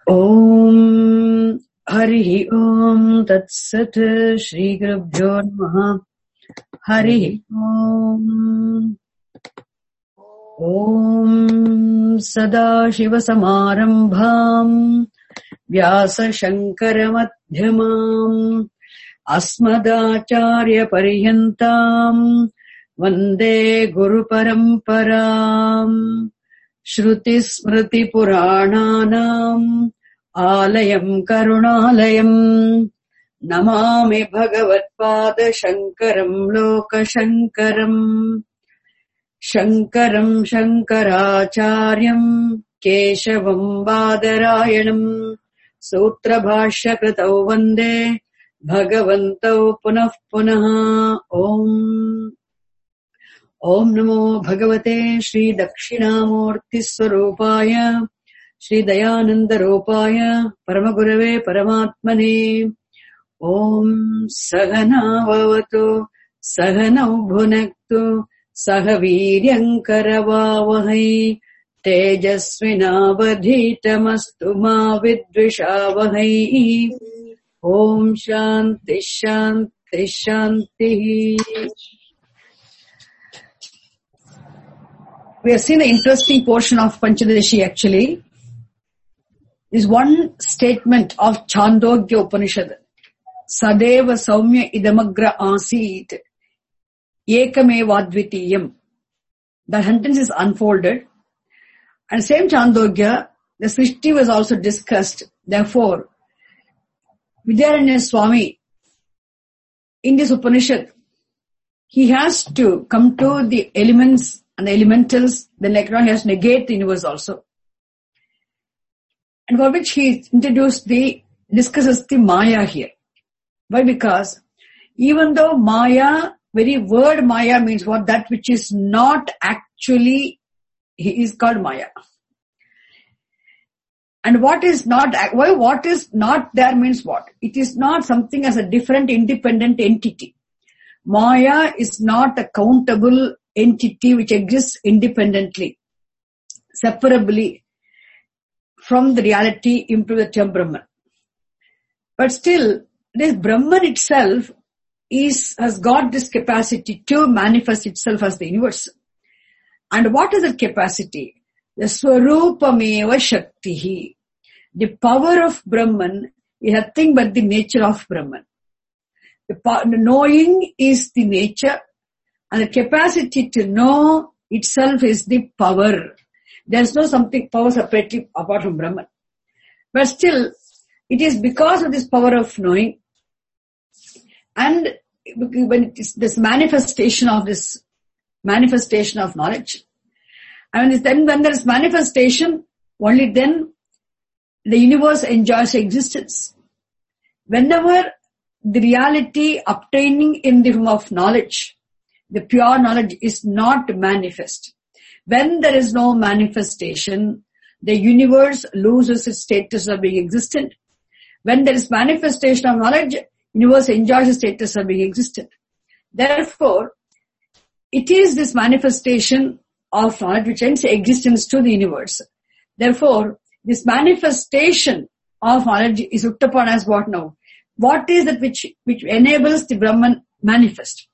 Om Harihi Om Tat Sat Shri Gurubhyo Namaha Harihi Om Om Sada Shiva Samarambham Vyasa Shankara Madhyamam Asmadacharya Pariyantam Vande Guru Paramparam Shruti Smriti Purananam Alayam Karunalayam Namami Bhagavatpada Shankaram Loka Shankaram Shankaram Shankaracharyam Keshavam Badarayanam Sutra Bhashya Kritau Vande Bhagavantau Punah Punah Om Namo Bhagavate Shri Dakshinamurti Swarupaya Shri Dayananda Rupaya Paramagurave Paramatmane Om Sahana Vavatu Sahanau Bhunaktu Sahaviryankaravavahai Tejasvinavadhitamastu ma vidvishavahai Om Shanti Shanti Shanti. We have seen an interesting portion of Panchadashi actually. Is one statement of Chandogya Upanishad. Sadeva Saumya Idamagra Asit Ekamevadvitiyam. The sentence is unfolded. And same Chandogya, the Srishti was also discussed. Therefore, Vidyaranya Swami, in this Upanishad, he has to come to the elements and the elementals, then later on he has to negate the universe also. And for which he discusses the Maya here. Why? Because even though Maya, very word Maya means what? That which is not actually, is called Maya. And what is not there means what? It is not something as a different independent entity. Maya is not a countable entity which exists independently, separably from the reality into the term Brahman. But still, this Brahman itself has got this capacity to manifest itself as the universe. And what is that capacity? The Swarupameva Shaktihi. The power of Brahman is nothing but the nature of Brahman. The knowing is the nature, and the capacity to know itself is the power. There is no something power separately apart from Brahman. But still, it is because of this power of knowing, and when it is this manifestation of knowledge, and then when there is manifestation, only then the universe enjoys existence. Whenever the reality obtaining in the form of knowledge, the pure knowledge is not manifest. When there is no manifestation, the universe loses its status of being existent. When there is manifestation of knowledge, universe enjoys the status of being existent. Therefore, it is this manifestation of knowledge which ends existence to the universe. Therefore, this manifestation of knowledge is looked upon as what now? What is that which enables the Brahman manifest?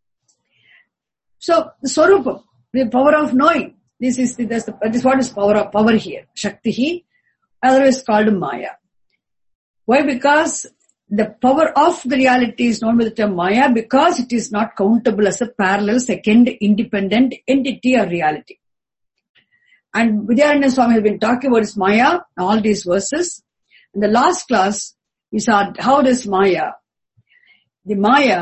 So, the Swarupa, the power of knowing, this is what is power here. Shaktihi, otherwise called Maya. Why? Because the power of the reality is known with the term Maya because it is not countable as a parallel second independent entity or reality. And Vidyaranya Swami has been talking about this Maya, all these verses. In the last class, we saw how this Maya, the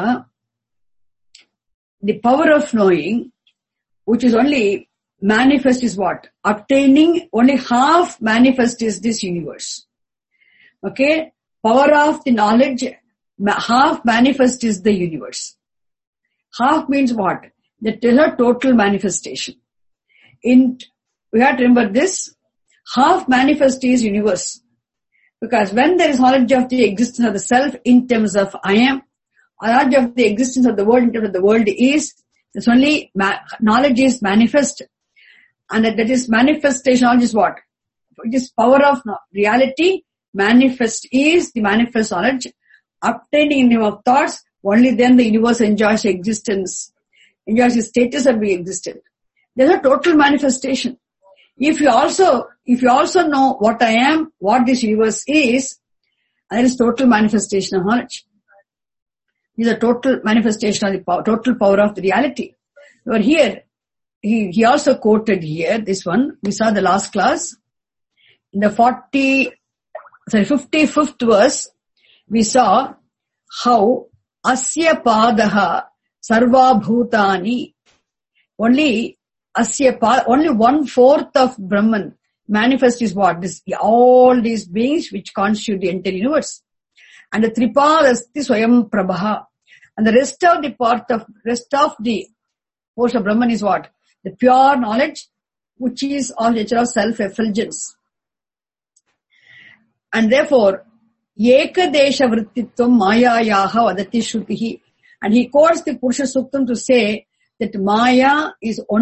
power of knowing, which is only manifest is what? Obtaining only half manifest is this universe. Okay? Power of the knowledge, half manifest is the universe. Half means what? That is a total manifestation. We have to remember this. Half manifest is universe. Because when there is knowledge of the existence of the self in terms of I am, or knowledge of the existence of the world in terms of the world is, it's only knowledge is manifest. And that is manifestation, knowledge is what? this power of reality, manifest is the manifest knowledge, obtaining in him of thoughts, only then the universe enjoys existence, enjoys the status of being existent. There's a total manifestation. If you also know what I am, what this universe is, there is total manifestation of knowledge. This is a total manifestation of the power, total power of the reality. But here, he also quoted here, this one, we saw the last class. In the 55th verse, we saw how asya padaha sarva bhutani, only 1/4 of Brahman manifest is what? All these beings which constitute the entire universe. And the tripadasti swayam prabha. And the rest of the force of Brahman is what? The pure knowledge, which is of nature of self-effulgence. And therefore, ekadesha vrittitvam mayayaha vadati shrutihi. And he quotes the Purusha Suktam to say that Maya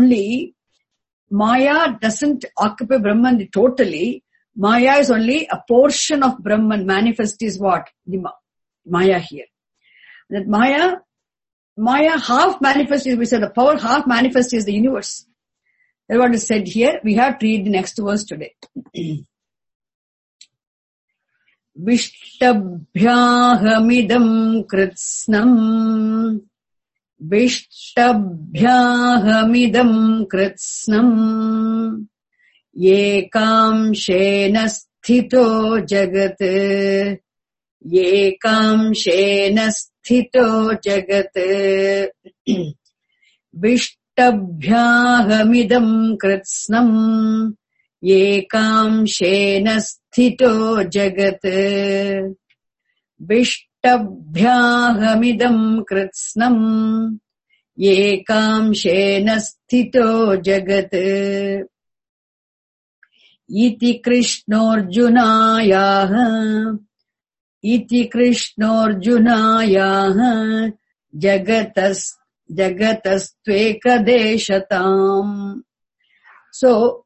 doesn't occupy Brahman totally. Maya is only a portion of Brahman. Manifest is what? The Maya here. That Maya half manifest is, we said the power half manifest is the universe. That's what is said here. We have to read the next verse today. Vishtabhyahamidam kritsnam Vishtabhyahamidam kritsnam Yekamshena sthito jagat Yekamshena sthito jagat Vishtabhyahamidam kritsnam Yekamshena sthito jagat Vishtabhyahamidam kritsnam Yekamshena sthito jagat Iti Krishnorjunayaha Jagatastvekadeshatam. So,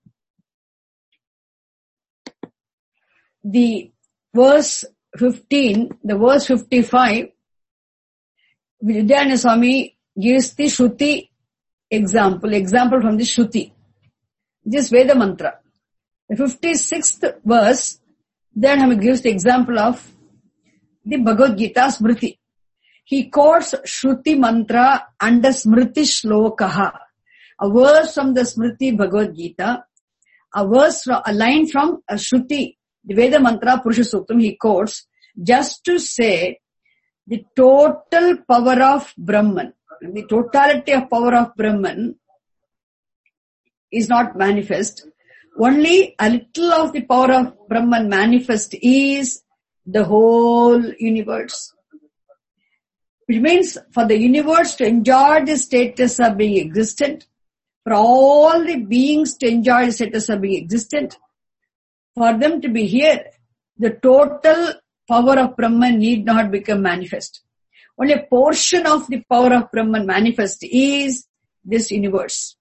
the verse 15, the verse 55, Vidyadhyana Swami gives the Shruti example from the Shruti. This Veda mantra. The 56th verse, then he gives the example of the Bhagavad Gita Smriti. He quotes Shruti mantra and the Smriti shlokaha. A verse from the Smriti Bhagavad Gita, a line from a Shruti, the Veda mantra Purusha Suktam, he quotes just to say the total power of Brahman, the totality of power of Brahman is not manifest. Only a little of the power of Brahman manifest is the whole universe. Which means for the universe to enjoy the status of being existent, for all the beings to enjoy the status of being existent, for them to be here, the total power of Brahman need not become manifest. Only a portion of the power of Brahman manifest is this universe.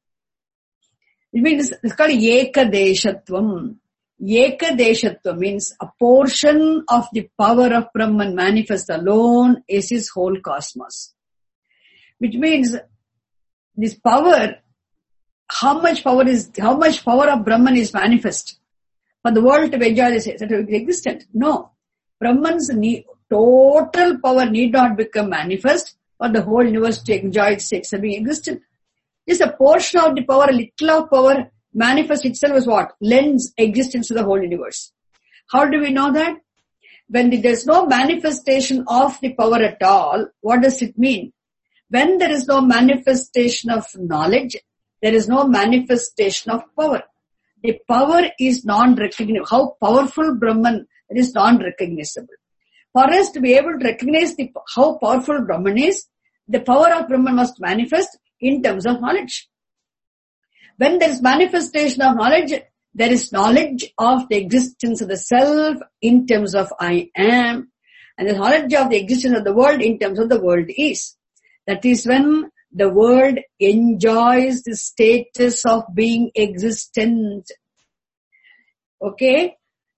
It means it's called Ekadeshatvam. Ekadeshatvam means a portion of the power of Brahman manifest alone is his whole cosmos. Which means this power, how much power of Brahman is manifest for the world to enjoy this, that will be existent? No. Brahman's total power need not become manifest for the whole universe to enjoy its state of being existent. Just a portion of the power, a little of power manifest itself as what? Lends existence to the whole universe. How do we know that? When there's no manifestation of the power at all, what does it mean? When there is no manifestation of knowledge, there is no manifestation of power. The power is non-recognizable. How powerful Brahman is non-recognizable. For us to be able to recognize how powerful Brahman is, the power of Brahman must manifest in terms of knowledge. When there is manifestation of knowledge, there is knowledge of the existence of the self in terms of I am, and the knowledge of the existence of the world in terms of the world is. That is when the world enjoys the status of being existent. Okay?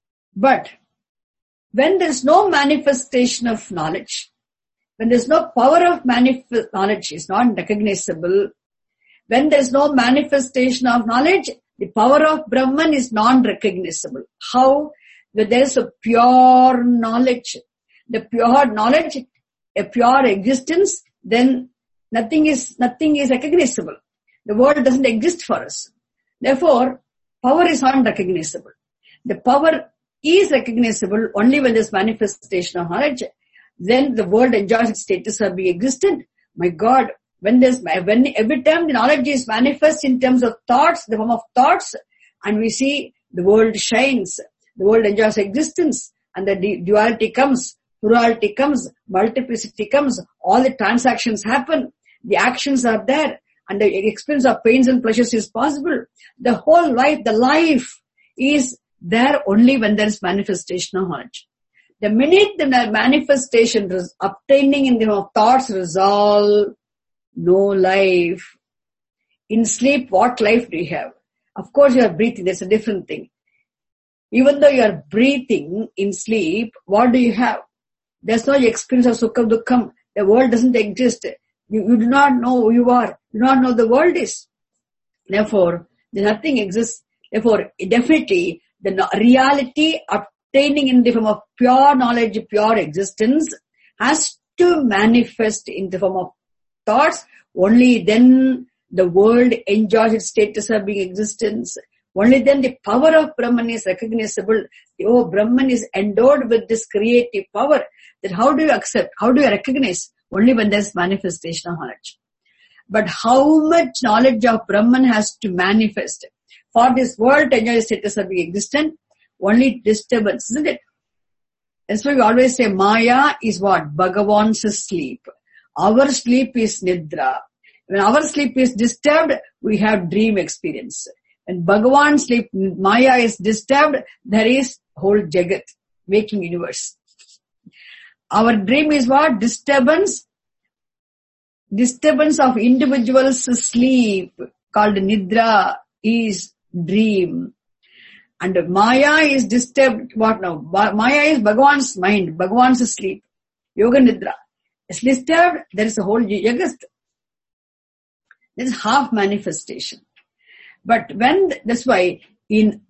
But when there is no manifestation of knowledge, when there is no power of knowledge is not recognizable, when there is no manifestation of knowledge, the power of Brahman is non-recognizable. How? When there is a pure knowledge, the pure knowledge, a pure existence, then nothing is recognizable. The world doesn't exist for us. Therefore, power is non-recognizable. The power is recognizable only when there is manifestation of knowledge. Then the world enjoys its status of being existent. My God, when every time the knowledge is manifest in terms of thoughts, the form of thoughts, and we see the world shines, the world enjoys existence, and the duality comes, plurality comes, multiplicity comes, all the transactions happen, the actions are there, and the experience of pains and pleasures is possible. The whole life, the life is there only when there is manifestation of knowledge. The minute the manifestation is obtaining in the thoughts resolve, no life. In sleep, what life do you have? Of course you are breathing, that's a different thing. Even though you are breathing in sleep, what do you have? There's no experience of sukha dukkham. The world doesn't exist. You do not know who you are. You do not know the world is. Therefore, nothing exists. Therefore, definitely, the reality obtaining in the form of pure knowledge, pure existence, has to manifest in the form of thoughts. Only then the world enjoys its status of being existence. Only then the power of Brahman is recognizable. Oh, Brahman is endowed with this creative power. That how do you accept? How do you recognize? Only when there is manifestation of knowledge. But how much knowledge of Brahman has to manifest for this world to enjoy the status of being existent? Only disturbance, isn't it? That's why we always say Maya is what? Bhagavan's sleep. Our sleep is Nidra. When our sleep is disturbed, we have dream experience. When Bhagavan's sleep, Maya is disturbed, there is whole Jagat, waking universe. Our dream is what? Disturbance of individual's sleep, called Nidra, is dream. And Maya is disturbed, what now? Maya is Bhagavan's mind, Bhagavan's sleep, Yoga Nidra. It's disturbed, there is a whole Jagat. There is half manifestation. But that's why, when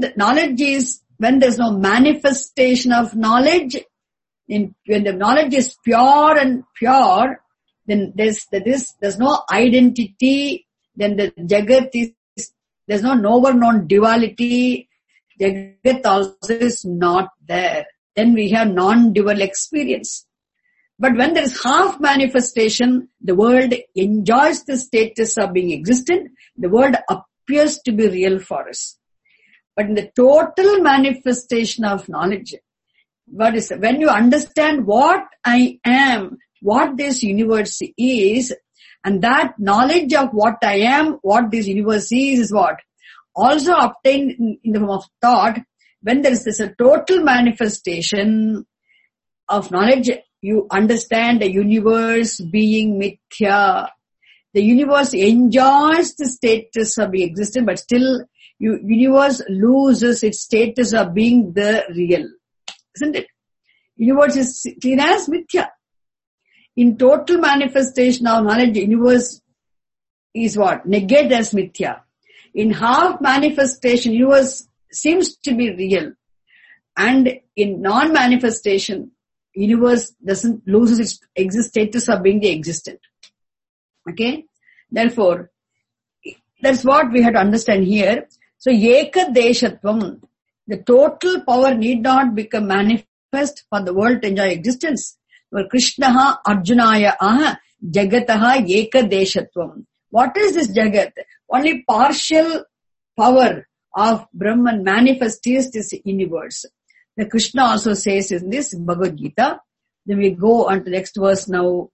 there's no manifestation of knowledge, when the knowledge is pure and pure, then there's no identity, then the Jagat there's no knower-known duality, Jagat also is not there. Then we have non-dual experience. But when there is half manifestation, the world enjoys the status of being existent, the world appears to be real for us. But in the total manifestation of knowledge, when you understand what I am, what this universe is, and that knowledge of what I am, what this universe is what? Also obtained in the form of thought. When there is a total manifestation of knowledge, you understand the universe being mithya. The universe enjoys the status of being existent, but still universe loses its status of being the real. Isn't it? Universe is seen as mithya. In total manifestation of knowledge, universe is what? Negated as mithya. In half manifestation, universe seems to be real. And in non-manifestation, universe loses its status of being the existent. Okay? Therefore, that's what we have to understand here. So, Eka Deshatvam, the total power need not become manifest for the world to enjoy existence. For Krishnaha Arjunaya aha Jagataha Eka Deshatvam. What is this Jagat? Only partial power of Brahman manifests this universe. The Krishna also says in this Bhagavad Gita. Then we go on to the next verse now.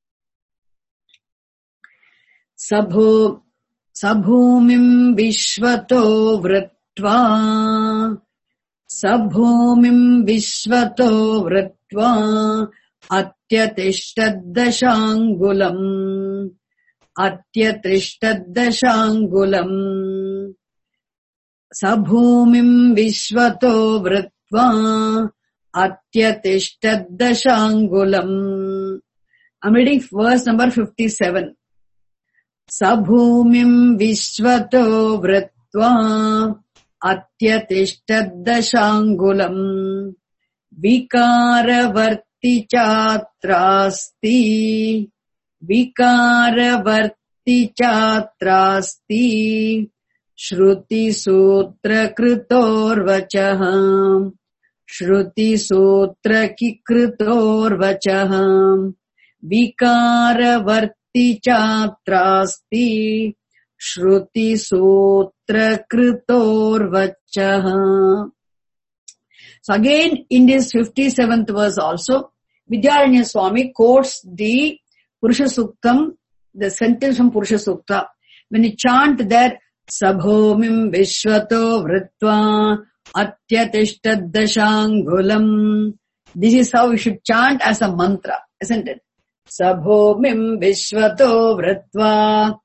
Sabhumim Vishvato Vritva Sabhumim Vishvato Vritva Atyatishtadashangulam Sabhumim Vishvato Vritva Atyatishtaddashangulam. I'm reading verse number 57. Sabhumim Vishvato Vritva Atyatishtaddashangulam Vikaravarti Chatrasti Vikaravarti Chatrasti Shruti Sutra Kritor Vachaham Shruti Sutra Kikritor Vachaham Vikaravarti Chatrasti Shruti Sutra Kritor Vachaham. So again in this 57th verse also, Vidyaranya Swami quotes the Purusha Suktam, the sentence from Purusha Sukta. When you chant there, Sabhomim Vishvato Vritva Atyatishtaddashangulam. This is how we should chant as a mantra, isn't it? Sabhomim Vishvato Vritva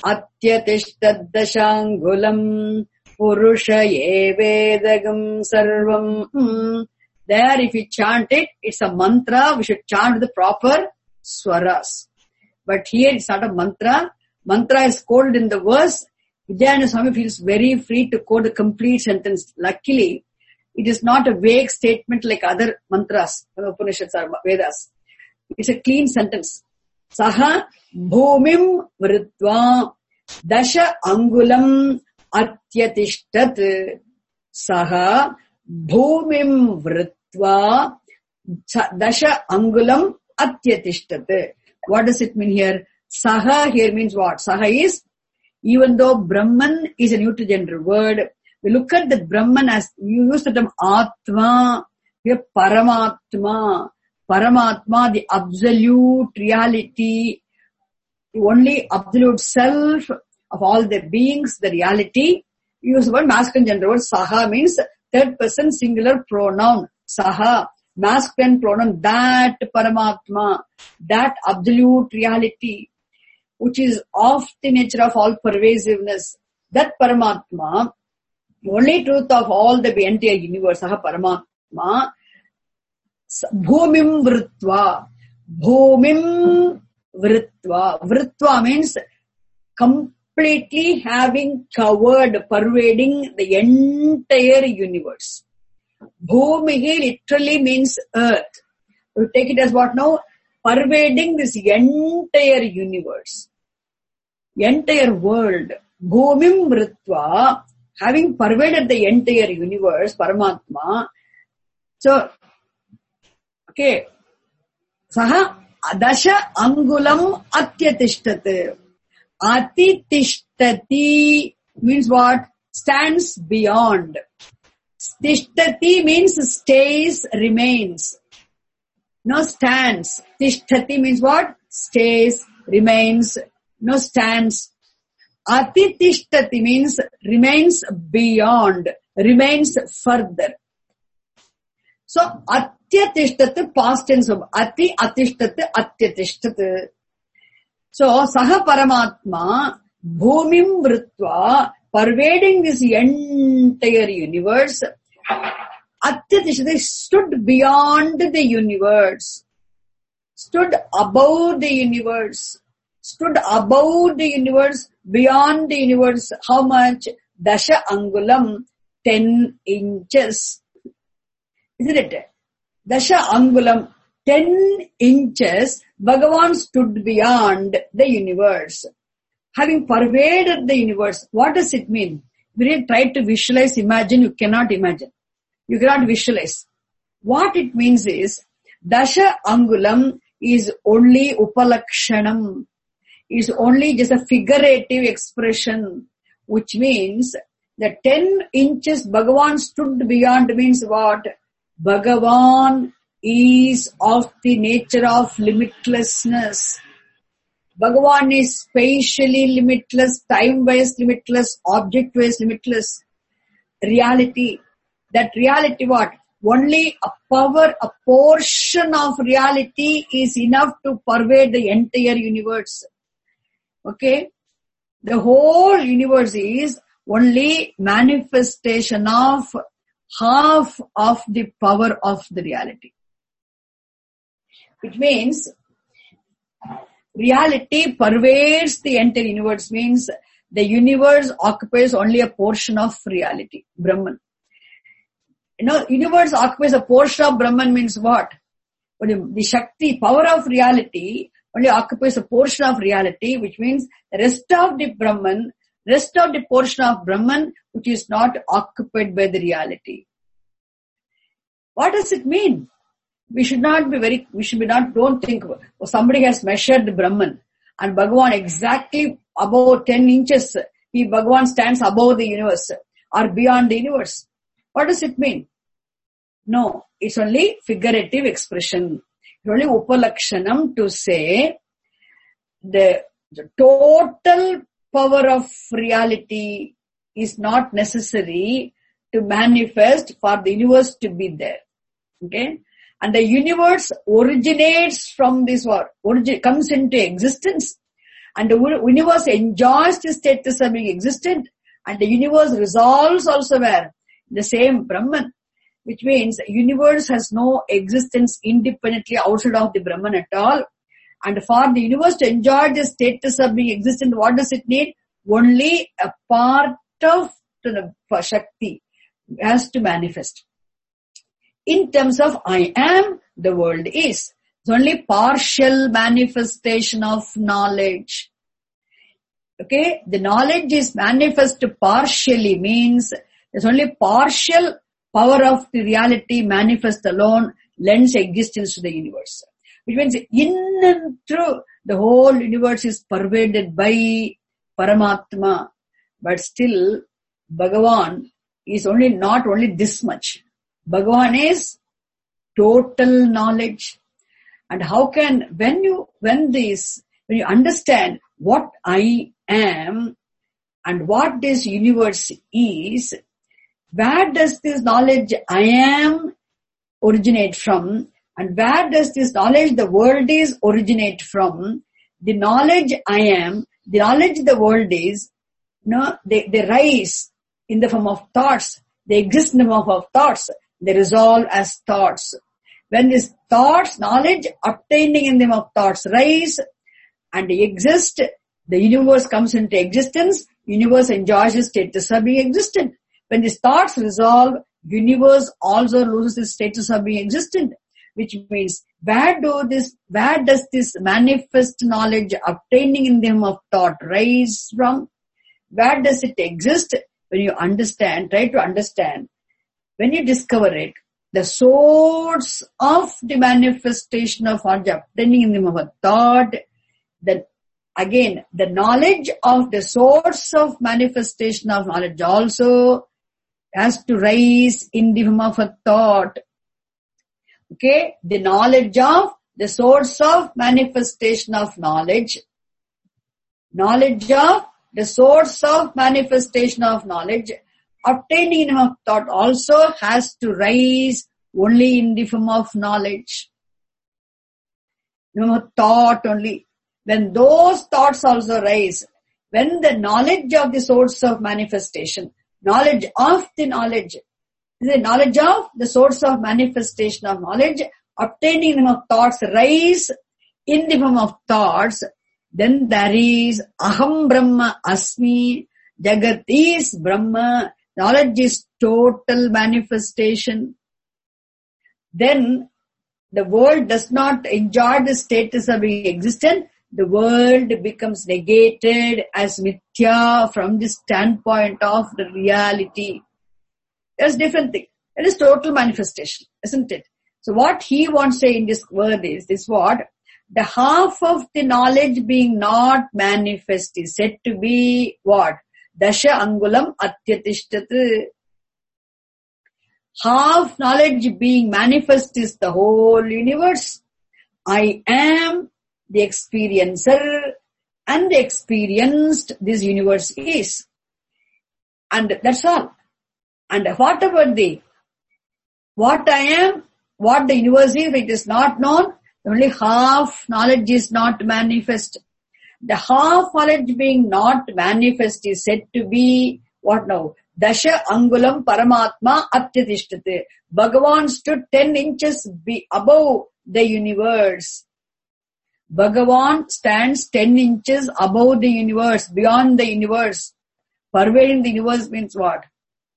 Atyatishtaddashangulam Purushaye Vedagam Sarvam. There if you chant it, it's a mantra. We should chant the proper swaras. But here it's not a mantra. Mantra is quoted in the verse. Vidyaranya Swami feels very free to quote a complete sentence. Luckily, it is not a vague statement like other mantras, Upanishads or Vedas. It's a clean sentence. Saha bhumim vritva dasha angulam atyatishtat. Saha bhumim vritva dasha angulam atyatishtat. What does it mean here? Saha here means what? Saha is, even though Brahman is a neuter gender word, we look at the Brahman as, you use the term Atma, we have Paramatma. Paramatma, the absolute reality, the only absolute self of all the beings, the reality. You use the word masculine gender word. Saha means third person singular pronoun. Saha, masculine pronoun, that Paramatma, that absolute reality, which is of the nature of all pervasiveness. That Paramatma, only truth of all the entire universe, Saha Paramatma, Bhumim Vritva. Bhumim Vritva. Vritva means completely having covered, pervading the entire universe. Bhumi literally means earth. We take it as what now? Pervading this entire universe. Entire world. Bhumim Vritva. Having pervaded the entire universe, Paramatma. So, okay. Saha Dasha Angulam Atyatishtat. Atitishtati means what? Stands beyond. Tishtati means stays, remains. No stands. Tishtati means what? Stays, remains. No stands. Atitishtati means remains beyond, remains further. So, atyatishtat, past tense of ati, atishtat, atyatishtat. So, Saha Paramatma, Bhumim Vritva, pervading this entire universe, atyatishtat, stood beyond the universe, stood above the universe, stood above the universe, beyond the universe. How much? Dasha Angulam, 10 inches. Isn't it? Dasha Angulam, 10 inches, Bhagavan stood beyond the universe. Having pervaded the universe, what does it mean? When you try to visualize, imagine, you cannot imagine. You cannot visualize. What it means is, Dasha Angulam is only Upalakshanam. Is only just a figurative expression, which means the 10 inches Bhagavan stood beyond means what? Bhagavan is of the nature of limitlessness. Bhagavan is spatially limitless, time-wise limitless, object-wise limitless. Reality. That reality what? Only a power, a portion of reality is enough to pervade the entire universe. Okay? The whole universe is only manifestation of half of the power of the reality. Which means reality pervades the entire universe, means the universe occupies only a portion of reality, Brahman. Universe occupies a portion of Brahman means what? The Shakti, power of reality, only occupies a portion of reality, which means the rest of the Brahman, rest of the portion of Brahman, which is not occupied by the reality. What does it mean? Don't think, somebody has measured the Brahman and Bhagavan exactly above 10 inches, Bhagavan stands above the universe or beyond the universe. What does it mean? No, it's only figurative expression. It's only upalakshanam to say the total power of reality is not necessary to manifest for the universe to be there. Okay? And the universe originates from this world, comes into existence. And the universe enjoys the status of being existent. And the universe resolves also where? The same Brahman. Which means the universe has no existence independently outside of the Brahman at all. And for the universe to enjoy the status of being existent, what does it need? Only a part of the Shakti has to manifest. In terms of I am, the world is. It's only partial manifestation of knowledge. Okay? The knowledge is manifest partially means there's only partial power of the reality manifest alone lends existence to the universe. Which means in and through the whole universe is pervaded by Paramatma. But still, Bhagavan is not only this much. Bhagavan is total knowledge. And how can, when you understand what I am and what this universe is, where does this knowledge I am originate from? And where does this knowledge the world is originate from? The knowledge I am, the knowledge the world is, they rise in the form of thoughts. They exist in the form of thoughts. They resolve as thoughts. When these thoughts, knowledge obtaining in them of thoughts rise and they exist, the universe comes into existence, universe enjoys its status of being existent. When these thoughts resolve, universe also loses its status of being existent. Which means, where does this manifest knowledge obtaining in them of thought rise from? Where does it exist? When you understand, try to understand. When you discover it, the source of the manifestation of knowledge obtaining in them of a thought, then again, the knowledge of the source of manifestation of knowledge also has to rise in the form of a thought. Okay, the knowledge of the source of manifestation of knowledge of the source of manifestation of knowledge obtaining in of thought also has to rise only in the form of knowledge. Thought only. When those thoughts also rise, when the knowledge of the source of manifestation, knowledge of the knowledge, the knowledge of the source of manifestation of knowledge, obtaining in the form of thoughts rise in the form of thoughts, then there is Aham Brahma Asmi, Jagat is Brahma, knowledge is total manifestation. Then the world does not enjoy the status of being existent. The world becomes negated as mithya from the standpoint of the reality. There's different thing. It is total manifestation, isn't it? So what he wants to say in this word is this what? The half of the knowledge being not manifest is said to be what? Dasha Angulam Atyatishtat. Half knowledge being manifest is the whole universe. I am the experiencer and the experienced this universe is. And that's all. And what about what I am, what the universe is, it is not known. Only half knowledge is not manifest. The half knowledge being not manifest is said to be what now? Dasha Angulam Paramatma Atyatishtate. Bhagavan stood 10 inches above the universe. Bhagavan stands 10 inches above the universe, beyond the universe. Pervading the universe means what?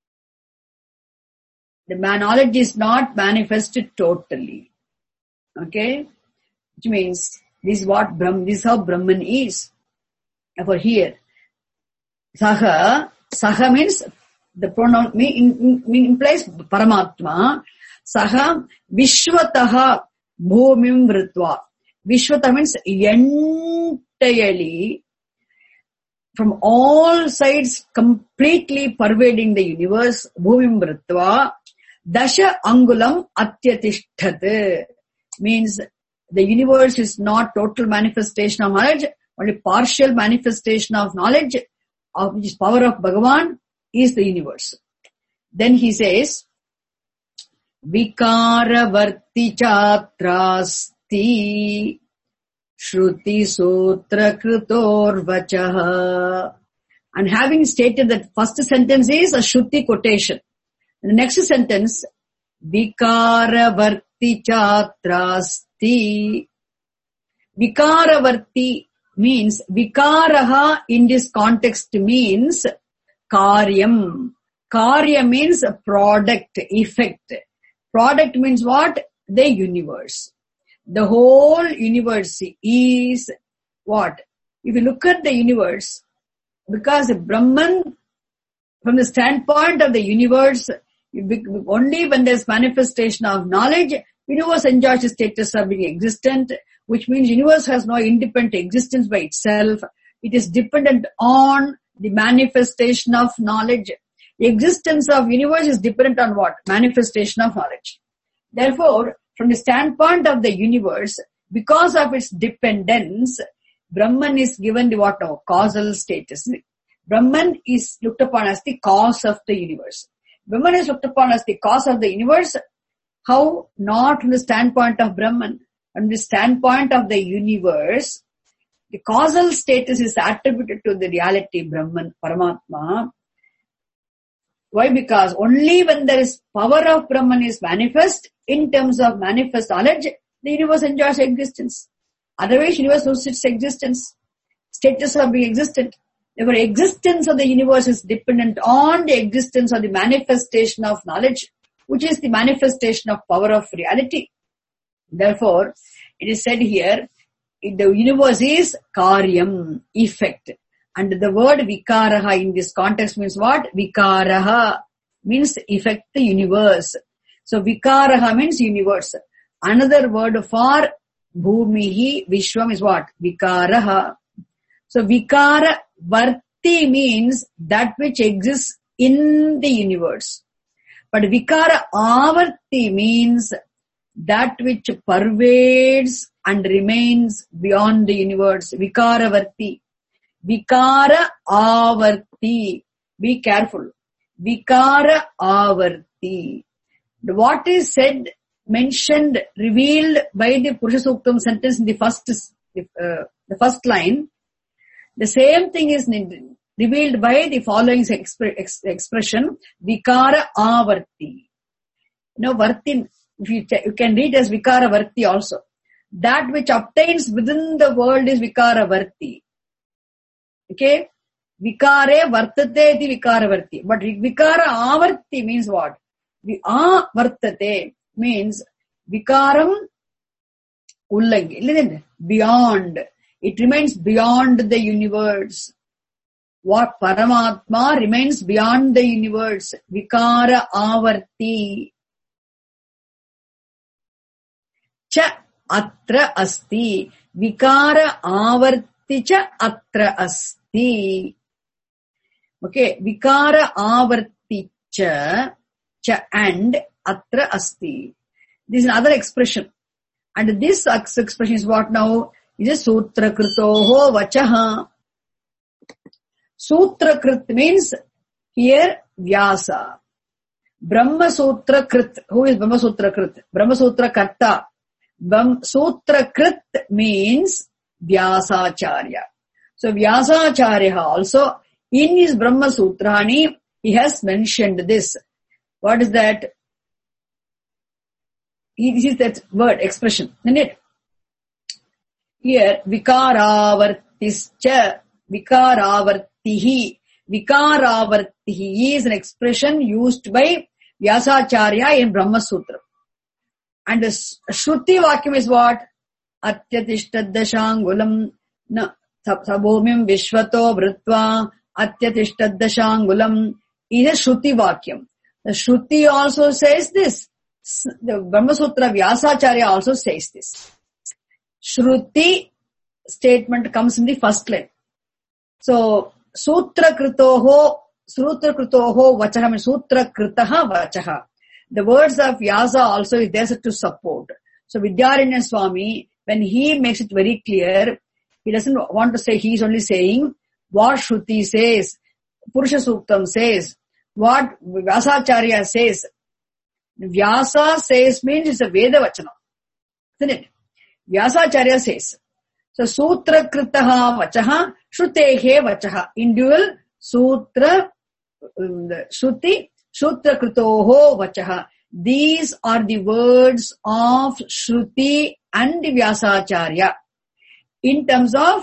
The knowledge is not manifested totally. Okay? Which means, this is how Brahman is. Therefore here, Saha means, the pronoun implies Paramatma. Saha Vishwataha Bhumim Vritva. Vishwata means entirely, from all sides, completely pervading the universe. Bhumim Vritva. Dasha Angulam Atyatishthate. Means the universe is not total manifestation of knowledge, only partial manifestation of knowledge, of which is power of Bhagavan, is the universe. Then he says, Vikara Varti Chatrasti Shruti Sutra Kritor Vachaha. And having stated that first sentence is a Shruti quotation. The next sentence, Vikara Varti Chatrasti. Vikara Varti means, Vikaraha in this context means Karyam. Karya means product, effect. Product means what? The universe. The whole universe is what? If you look at the universe, because Brahman, from the standpoint of the universe, only when there's manifestation of knowledge, universe enjoys the status of being existent, which means universe has no independent existence by itself. It is dependent on the manifestation of knowledge. The existence of universe is dependent on what? Manifestation of knowledge. Therefore, from the standpoint of the universe, because of its dependence, Brahman is given the what now? Causal status. Brahman is looked upon as the cause of the universe. Brahman is looked upon as the cause of the universe. How? Not from the standpoint of Brahman. From the standpoint of the universe, the causal status is attributed to the reality Brahman, Paramatma. Why? Because only when there is power of Brahman is manifest, in terms of manifest knowledge, the universe enjoys existence. Otherwise, universe loses its existence. Status of being existent. Therefore, existence of the universe is dependent on the existence of the manifestation of knowledge, which is the manifestation of power of reality. Therefore, it is said here, the universe is karyam, effect. And the word vikaraha in this context means what? Vikaraha means effect the universe. So vikaraha means universe. Another word for bhumihi, vishwam is what? Vikaraha. So vikara varti means that which exists in the universe. But vikara avarti means that which pervades and remains beyond the universe. Vikara varti. Vikara avarti. Be careful. Vikara avarti. What is said, mentioned, revealed by the Purusha Suktam sentence in the first line, the same thing is revealed by the following expression, Vikara avarti. Varti, you can read as Vikara varti also. That which obtains within the world is Vikara varti. Okay? Vikare vartate iti Vikara varti. But Vikara avarti means what? Vartate means Vikaram ullangi. Beyond. It remains beyond the universe. What? Paramatma remains beyond the universe. Vikara avarti. Cha atra asti. Vikara avarti cha atra asti. Okay. Vikara avarti cha and atra asti. This is another expression. And this expression is what now? Is a sutra kritoho vachaha. Sutra krit means here Vyasa. Brahma Sutra krit. Who is Brahma Sutra krit? Brahma Sutra karta. Sutra krit means Vyasacharya. So Vyasacharya also In his Brahma Sutrani, he has mentioned this. What is that? This is that word, expression, isn't it? Here, vikaravartischa, vikaravartihi. Vikaravartihi is an expression used by Vyasacharya in Brahma Sutra. And the Shruti Vakyam is what? Atyatishtaddashangulam sabhomim vishvato vritva atyatishtaddashangulam is a Shruti Vakyam. The Shruti also says this. The Brahma Sutra Vyasacharya also says this. Shruti statement comes in the first line. So, Sutra Kritoho Vachaha means Sutra Kritaha Vachaha. The words of Vyasa also is there to support. So, Vidyaranya Swami, when he makes it very clear, he doesn't want to say, he is only saying what Shruti says, Purusha Suktam says, what Vyasacharya says. Vyasa says means it's a Veda Vachana. Isn't it? Vyasacharya says. So, Sutra Kritaha Vachaha, Shrutehe Vachaha. In dual, Sutra, Shruti, Sutra Kritoho Vachaha. These are the words of Shruti and Vyasacharya. In terms of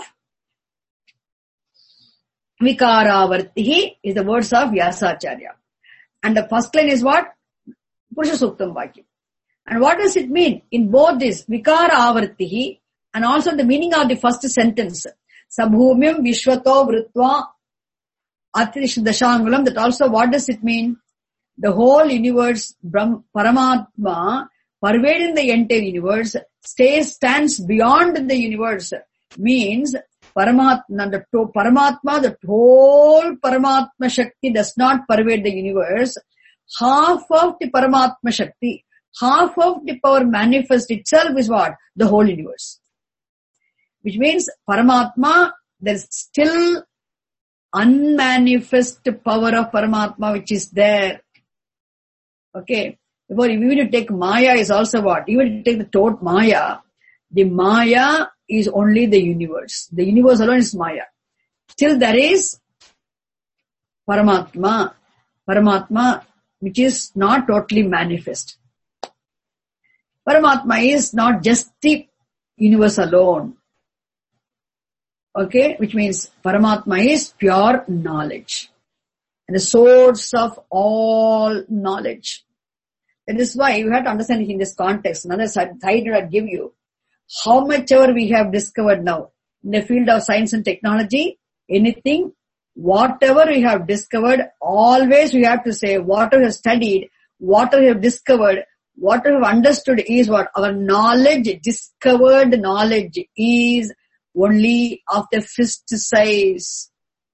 Vikaravartihi is the words of Vyasacharya. And the first line is what? Purusha Suktam Vakyam. And what does it mean? In both this, Vikaravartihi and also the meaning of the first sentence, Sabhumim Vishwato Vritva Atirishadashangulam, that also what does it mean? The whole universe, Paramatma, pervading the entire universe, stands beyond the universe. Means Paramatma, the whole Paramatma Shakti does not pervade the universe. Half of the Paramatma Shakti, half of the power manifest itself is what? The whole universe. Which means Paramatma, there is still unmanifest power of Paramatma which is there. Okay. Therefore, even if you take Maya is also what? Even if you take the total Maya, the Maya is only the universe. The universe alone is Maya. Still there is Paramatma which is not totally manifest. Paramatma is not just the universe alone. Okay, which means Paramatma is pure knowledge and the source of all knowledge. That is why you have to understand it in this context. Another side that I give you, how much ever we have discovered now in the field of science and technology, anything, whatever we have discovered, always we have to say whatever we have studied, whatever we have discovered, whatever we have understood is what? Our knowledge, discovered knowledge is only of the fist size.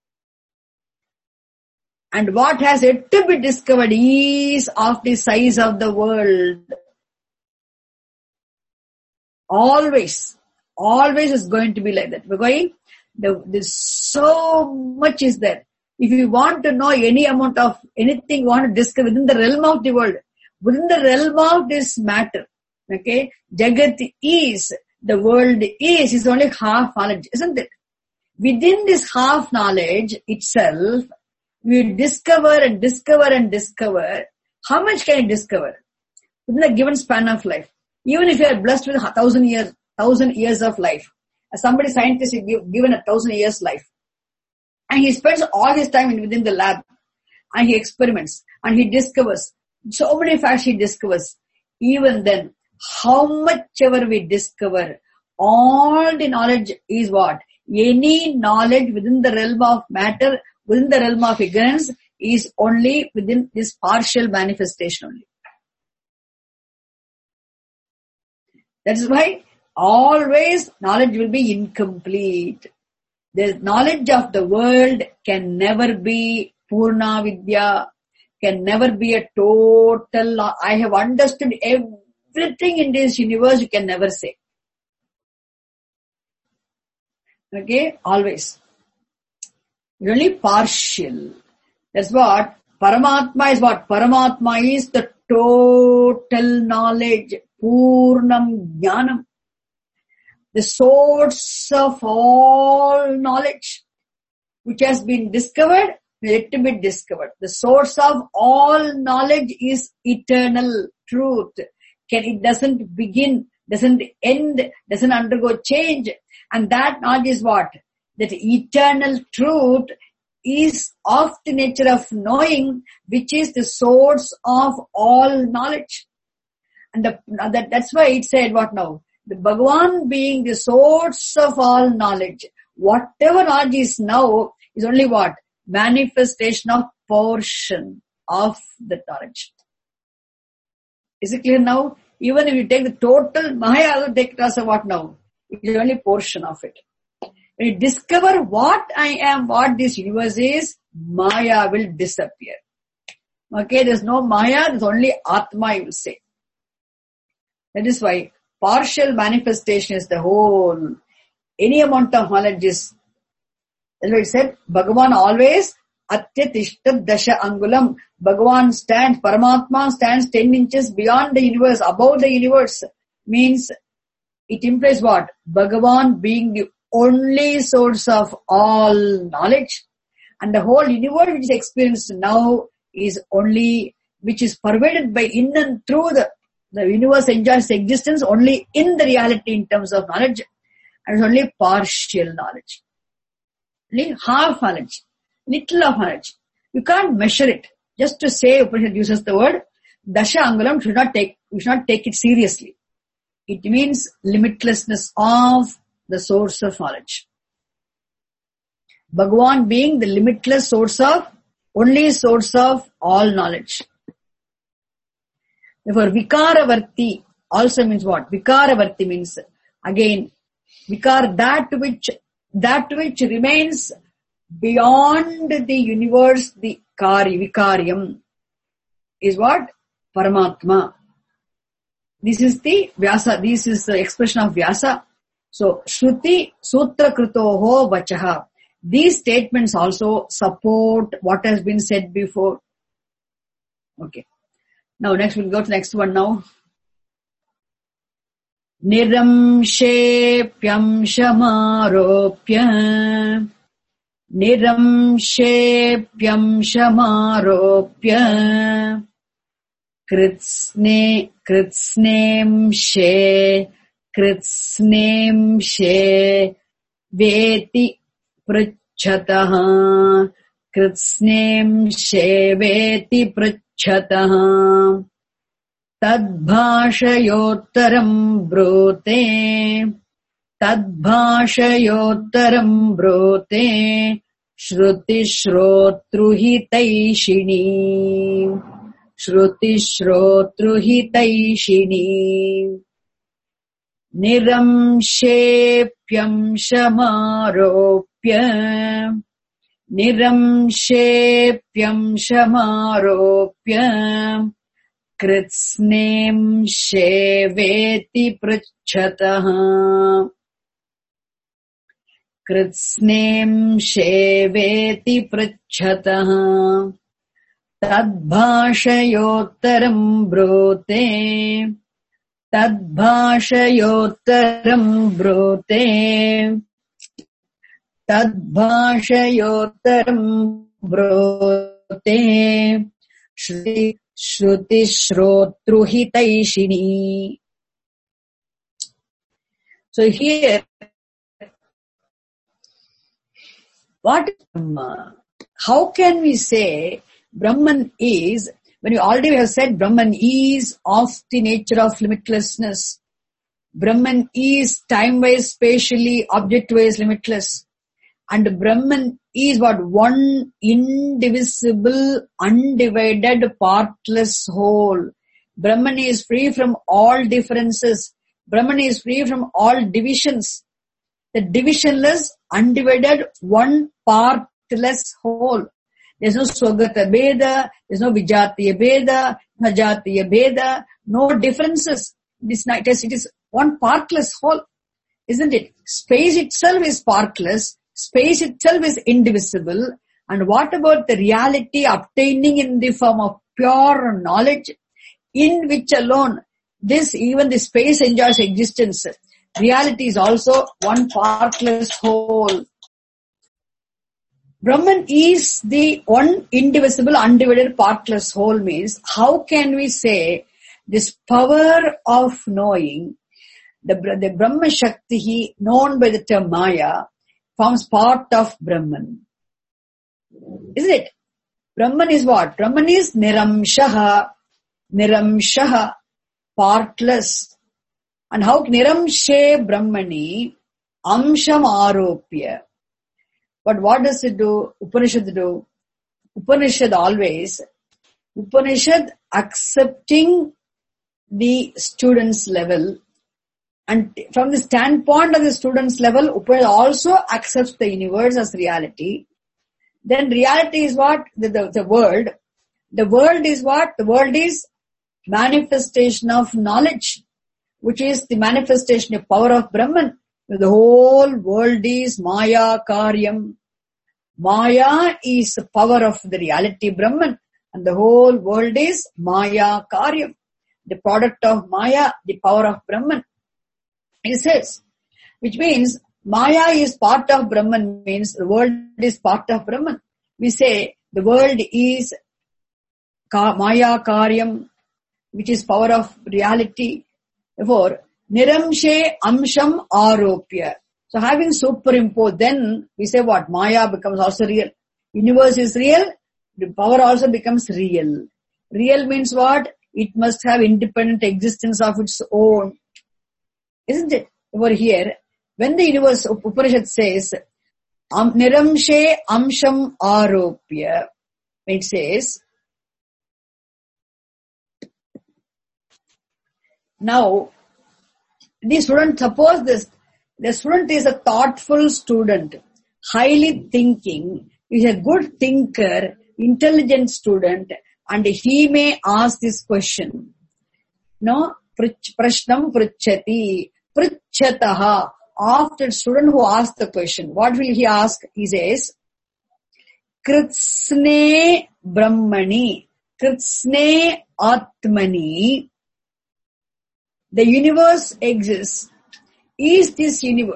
And what has yet to be discovered is of the size of the world. Always is going to be like that. There's so much is there. If you want to know any amount of anything you want to discover within the realm of the world, within the realm of this matter, okay, Jagat is, the world is only half knowledge, isn't it? Within this half knowledge itself, we discover. How much can you discover? Within a given span of life. Even if you are blessed with 1,000 years of life. Somebody scientist is given 1,000 years life. And he spends all his time within the lab. And he experiments. And he discovers. So many facts he discovers. Even then, how much ever we discover, all the knowledge is what? Any knowledge within the realm of matter, within the realm of ignorance, is only within this partial manifestation only. That is why always knowledge will be incomplete. The knowledge of the world can never be Purna Vidya, can never be a total, I have understood everything in this universe, you can never say. Okay, always. Really partial. That's what Paramatma is what? Paramatma is the total knowledge, Purnam Jnanam. The source of all knowledge. which has been discovered, yet to be discovered. The source of all knowledge is eternal truth. It doesn't begin, doesn't end, doesn't undergo change. And that knowledge is what? That eternal truth is of the nature of knowing, which is the source of all knowledge. And that's why it said what now? The Bhagavan being the source of all knowledge. Whatever knowledge is now is only what? Manifestation of portion of the knowledge. Is it clear now? Even if you take the total Maya, take it as a what now? It is only portion of it. When you discover what I am, what this universe is, Maya will disappear. Okay, there's no Maya, there's only Atma, you will say. That is why partial manifestation is the whole. Any amount of knowledge is, that's why it said, Bhagavan always Atyatishtat Dasha Angulam. Bhagavan stands, Paramatma stands 10 inches beyond the universe, above the universe. Means, it implies what? Bhagavan being the only source of all knowledge. And the whole universe which is experienced now is only, which is pervaded by in and through the universe enjoys existence only in the reality in terms of knowledge. And it's only partial knowledge. Only half knowledge. Little of knowledge. You can't measure it. Just to say, Upanishad uses the word, Dasha Angulam we should not take it seriously. It means limitlessness of the source of knowledge. Bhagavan being the limitless source of, only source of all knowledge. Therefore, Vikaravarti also means what? Vikaravarti means, again, Vikar, that which remains beyond the universe, the Vikaryam, is what? Paramatma. This is the Vyasa, this is the expression of Vyasa. So, Shruti Sutra Kritoho Vachaha. These statements also support what has been said before. Okay. Now next we'll go to the next one now. Niramshepyam shamaropya. Niramshepyam shamaropya. Kritsnemshe veti pruchataha. Kritsnemshe veti pruchataha. Tadbhashayottaram brote. Tadbhashayottaram brote. Shruti shrotruhitaishini. Shruti shrotruhitaishini. Niramshepyam shamaropya. Niramshepyam shamaropya. Kritsnemshe veti pruchataha. Kritsnemshe veti pruchataha. Tadbhashayottaram brote. Tadbhashayottaram brote. Tadbhashayottaram brote. Shruti shrotruhitaishini. So here, how can we say Brahman is, when we already have said Brahman is of the nature of limitlessness. Brahman is time-wise, spatially, object-wise limitless. And Brahman is what? One indivisible, undivided, partless whole. Brahman is free from all differences. Brahman is free from all divisions. The divisionless, undivided, one partless whole. There's no Swagata Bheda, there's no Vijatiya Bheda, Najatiya Bheda, no differences. It is one partless whole, isn't it? Space itself is partless, space itself is indivisible, and what about the reality obtaining in the form of pure knowledge, in which alone even the space enjoys existence. Reality is also one partless whole. Brahman is the one indivisible, undivided, partless whole means, how can we say this power of knowing, the Brahma Shakti known by the term Maya, forms part of Brahman? Isn't it? Brahman is what? Brahman is Niramshaha, partless. And how Niramshe Brahmani, Amsham Aropya. But what does it do? Upanishad do? Upanishad accepting the student's level, and from the standpoint of the student's level, Upanishad also accepts the universe as reality. Then reality is what? The world. The world is what? The world is manifestation of knowledge, which is the manifestation of power of Brahman. The whole world is Maya Karyam. Maya is the power of the reality Brahman, and the whole world is Maya Karyam. The product of Maya, the power of Brahman. He says, which means Maya is part of Brahman, means the world is part of Brahman. We say the world is Maya Karyam, which is power of reality. Therefore, Niramshe Amsham Aropya. So having superimposed, then we say what? Maya becomes also real. Universe is real, the power also becomes real. Real means what? It must have independent existence of its own. Isn't it? Over here, when the universe, Upanishad says, Niramshe Amsham Aropya, it says, now, the student, suppose the student is a thoughtful student, highly thinking, is a good thinker, intelligent student, and he may ask this question. No? Prashnam pruchati, pruchataha. After student who asks the question, what will he ask? He says, Kritsne Brahmani, Kritsne Atmani. The universe exists. Is this universe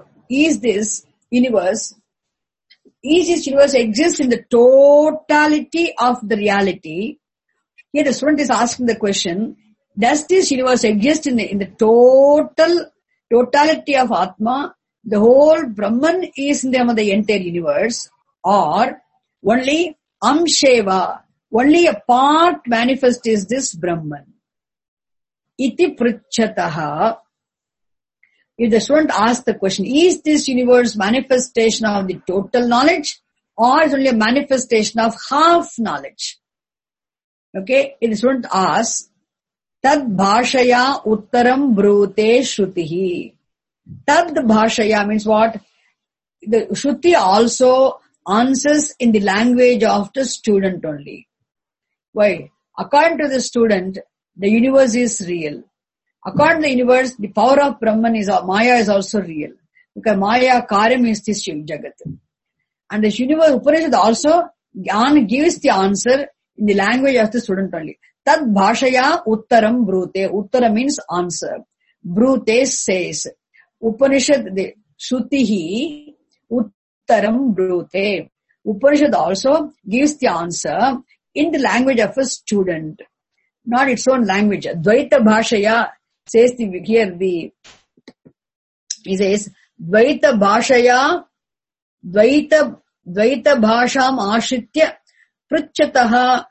exists in the totality of the reality? Here the student is asking the question, does this universe exist in the totality of Atma? The whole Brahman is in the entire universe, or only Amsheva, only a part manifest is this Brahman? Iti pruchataha. If the student asks the question, is this universe manifestation of the total knowledge, or is only a manifestation of half knowledge? Okay, if the student asks, Tad bhashaya uttaram brute shrutihi. Tad bhashaya means what? The Shruti also answers in the language of the student only. Why? According to the student, the universe is real. According to the universe, the power of Brahman Maya is also real. Because Maya Karyam is this Jagat. And the universe, Upanishad also gives the answer in the language of the student only. Tad bhashaya uttaram brute. Uttara means answer. Brute says. Upanishad, the Shrutihi uttaram brute. Upanishad also gives the answer in the language of a student, not its own language. Dvaita bhashaya says he says, Dvaita bhashaya, Dvaita bhasham ashritya pruchataha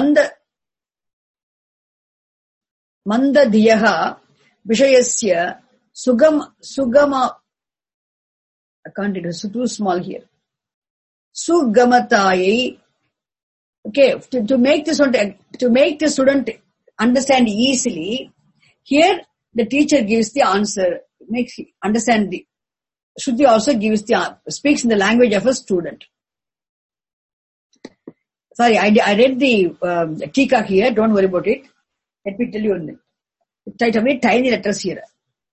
mandadhiyaha vishayasya sugama, I can't read, it's too small here. Sugamatayi. Okay, to make the student understand easily, here the teacher gives the answer, makes understand the Shruti also speaks in the language of a student. Sorry, I read the Tika here, don't worry about it. Let me tell you only. It's very tiny letters here.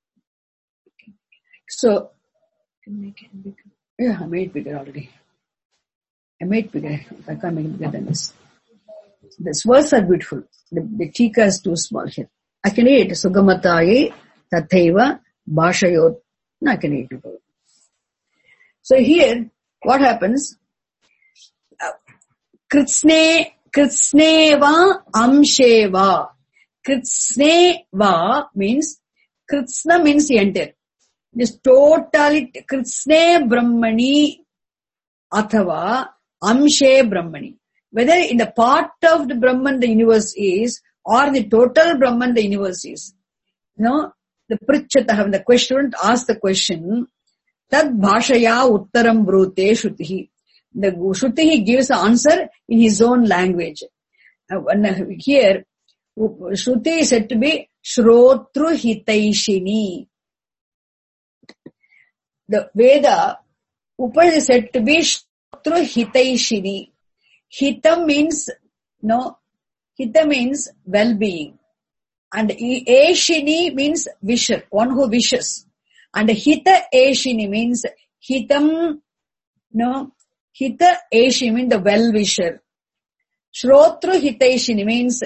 So, yeah, I made it bigger already. I can't make it bigger than this. These words are beautiful. The Tika is too small here. I can read Sugamataye Tatheva Bhashayot. No, I can read it. So here, what happens? Kritsneva amsheva. Kritsneva means, Kritsna means the entire. This totally, Kritsne Brahmani athava amshe Brahmani. Whether in the part of the Brahman the universe is, or the total Brahman the universe is. The Pritchataha, the question asks the question, Tad bhashaya uttaram brute Shrutihi. The Shrutihi gives the answer in his own language. Here, Shruti is said to be Shrotru Hitaishini. The Veda, Upanishad is said to be Shrotru Hitaishini. Hita means, Hita means well-being. And Eshini means wisher, one who wishes. And Hita Eshini means Hitam, Hita Eshini means the well-wisher. Shrotru Hitaishini means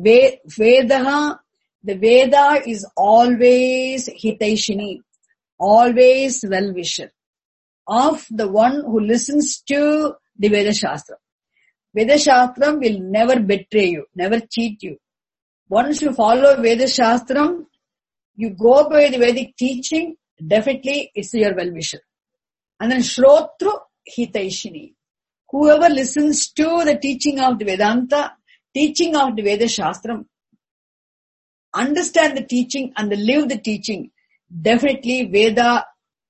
Vedaha, the Veda is always Hitaishini, always well-wisher of the one who listens to the Veda Shastra. Veda Shastram will never betray you, never cheat you. Once you follow Veda Shastram, you go by the Vedic teaching, definitely it's your well-wisher. And then Shrotru Hitaishini. Whoever listens to the teaching of the Vedanta, teaching of the Veda Shastram, understand the teaching and live the teaching, definitely Veda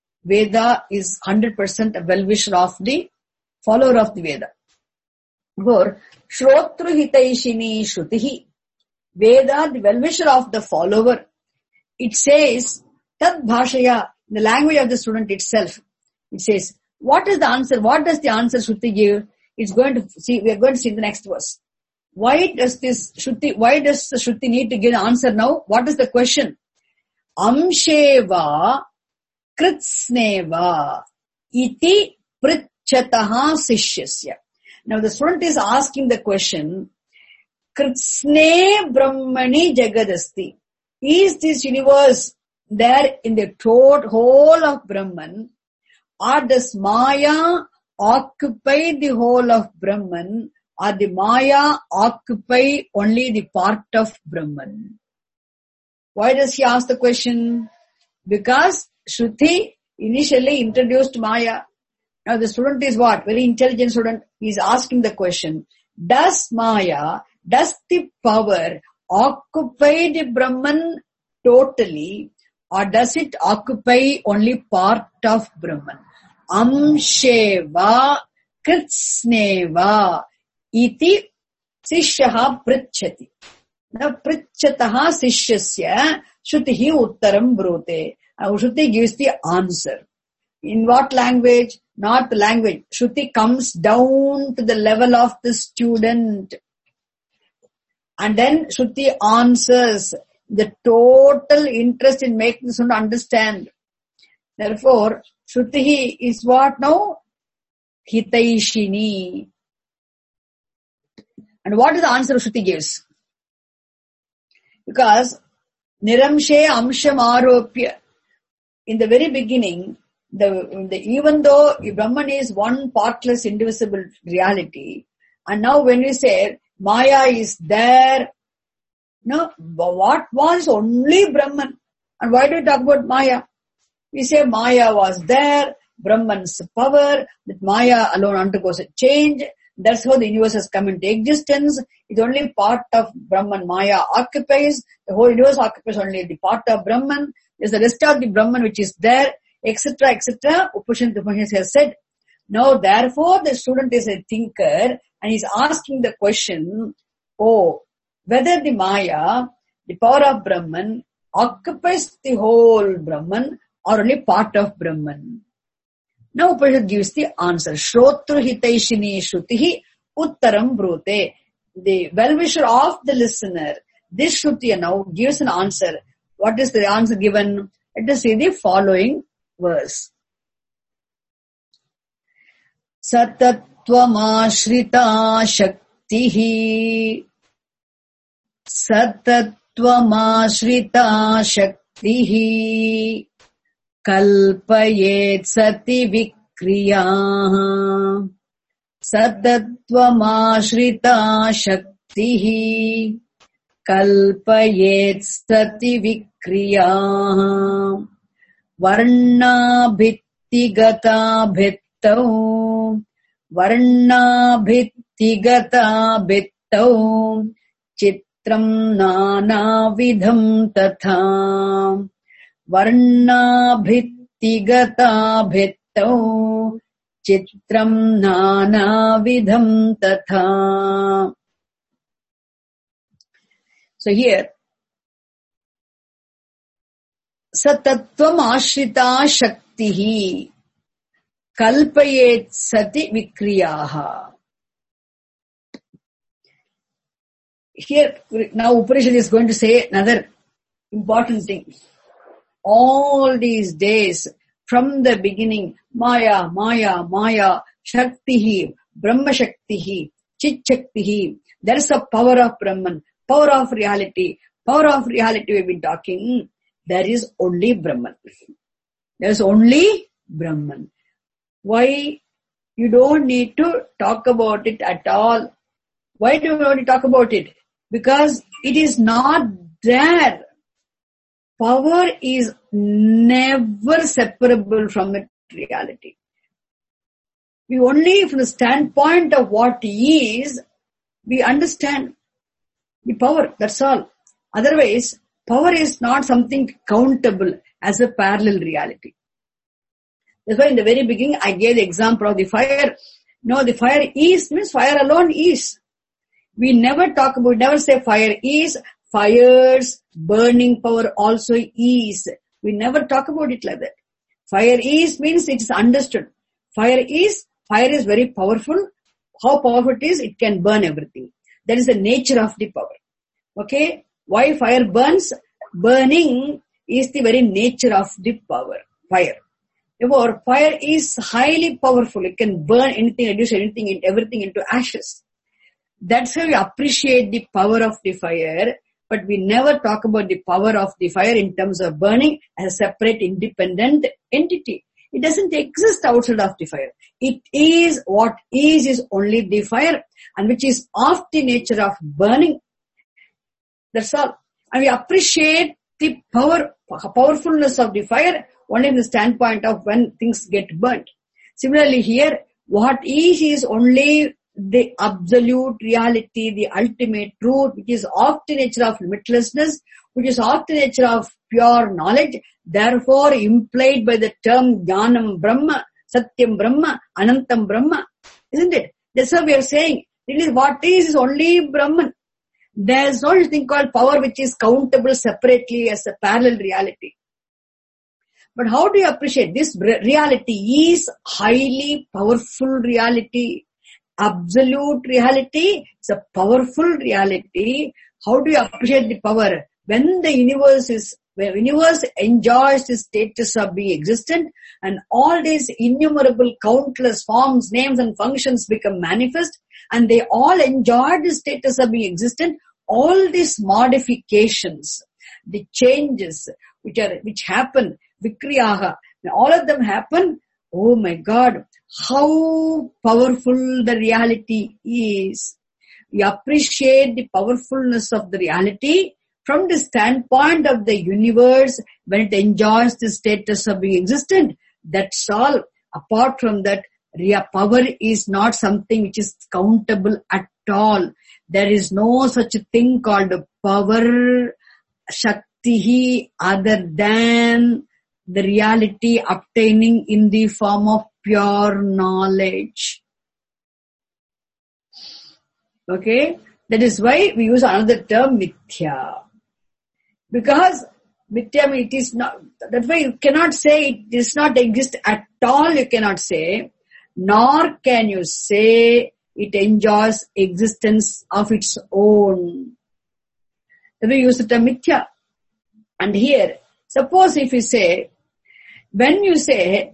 is 100% a well-wisher of the follower of the Veda. For Shrotru Hitaishini Shrutihi, Veda, the well-wisher of the follower, it says, Tad bhashaya, the language of the student itself, it says, what is the answer? What does the answer Shruti give? We are going to see in the next verse. Why does the Shruti need to give the answer now? What is the question? Amsheva kritsneva iti pritchataha sishyasya. Now the student is asking the question, Kritsne Brahmani Jagadasti. Is this universe there in the whole of Brahman, or does Maya occupy the whole of Brahman, or the Maya occupy only the part of Brahman? Why does he ask the question? Because Shruti initially introduced Maya. Now the student is what? Very intelligent student. He is asking the question, does Maya, does the power occupy the Brahman totally, or does it occupy only part of Brahman? Amsheva kritsneva iti sishyaha pritchati. Now pritchataha sishyasya Shrutihi uttaram brute. Now Shruti gives the answer. In what language? Not the language. Shruti comes down to the level of the student. And then Shruti answers the total interest in making the student understand. Therefore, Shruti is what now? Hitaishini. And what is the answer Shruti gives? Because Niramshe Amsham Aropya, in the very beginning, even though Brahman is one partless indivisible reality, and now when we say Maya is there, what was only Brahman? And why do we talk about Maya? We say Maya was there, Brahman's power, that Maya alone undergoes a change. That's how the universe has come into existence. It's only part of Brahman Maya occupies. The whole universe occupies only the part of Brahman. There's the rest of the Brahman which is there, etc., etc. Upanishad has said. Now, therefore, the student is a thinker and he's asking the question, whether the Maya, the power of Brahman, occupies the whole Brahman or only part of Brahman. Now Upanishad gives the answer. Shrotru hitaishini Shrutihi uttaram brute. The well-wisher of the listener, this Shruti now gives an answer. What is the answer given? Let us see the following verse. Satatvamashrita shaktihi. Satatvamashrita shaktihi. Kalpayet sati vikriyaha Satatvamāśrita Shaktihi Kalpayet Sati Vikriyah Varna Bhittigata Bhittau Varna Bhittigata Bhittau Chitram Nana Vidham Tatha Varna Bhittigata Bhittau Chitram Nana Vidham Tatha. So here, Satatvam Ashrita Shaktihi Kalpayet Sati Vikriyaha. Here, now Upanishad is going to say another important thing. All these days, from the beginning, Maya, Maya, Maya, Shaktihi, Brahma Shaktihi, Chit Shaktihi. There is a power of Brahman, power of reality. Power of reality we've been talking. There is only Brahman. There is only Brahman. Why? You don't need to talk about it at all. Why do you want to talk about it? Because it is not there. Power is never separable from its reality. We only from the standpoint of what is, we understand the power, that's all. Otherwise, power is not something countable as a parallel reality. That's why in the very beginning I gave the example of the fire. No, the fire is means fire alone is. We never talk about, never say fire is, fire's burning power also is. We never talk about it like that. Fire is means it is understood. Fire is very powerful. How powerful it is, it can burn everything. That is the nature of the power. Okay? Why fire burns? Burning is the very nature of the power. Fire. Therefore, fire is highly powerful. It can burn anything, reduce anything, everything into ashes. That's how we appreciate the power of the fire, but we never talk about the power of the fire in terms of burning as a separate independent entity. It doesn't exist outside of the fire. It is what is only the fire, and which is of the nature of burning. That's all. And we appreciate the powerfulness of the fire only in the standpoint of when things get burnt. Similarly here, what is only the absolute reality, the ultimate truth, which is of the nature of limitlessness, which is of the nature of pure knowledge, therefore implied by the term Jnanam Brahma, Satyam Brahma, Anantam Brahma. Isn't it? That's what we are saying. It is what is only Brahman. There is no thing called power which is countable separately as a parallel reality. But how do you appreciate this reality is highly powerful reality. Absolute reality is a powerful reality. How do you appreciate the power? When the universe enjoys the status of being existent and all these innumerable countless forms, names and functions become manifest and they all enjoy the status of being existent, all these modifications, the changes which happen, vikriyaha, all of them happen. Oh my God, how powerful the reality is. We appreciate the powerfulness of the reality from the standpoint of the universe when it enjoys the status of being existent. That's all. Apart from that, power is not something which is countable at all. There is no such a thing called power, shakti, other than the reality obtaining in the form of pure knowledge. Okay? That is why we use another term, mithya. Because mithya, it is not, that's why you cannot say it does not exist at all, you cannot say, nor can you say it enjoys existence of its own. That we use the term mithya. And here, suppose if you say, when you say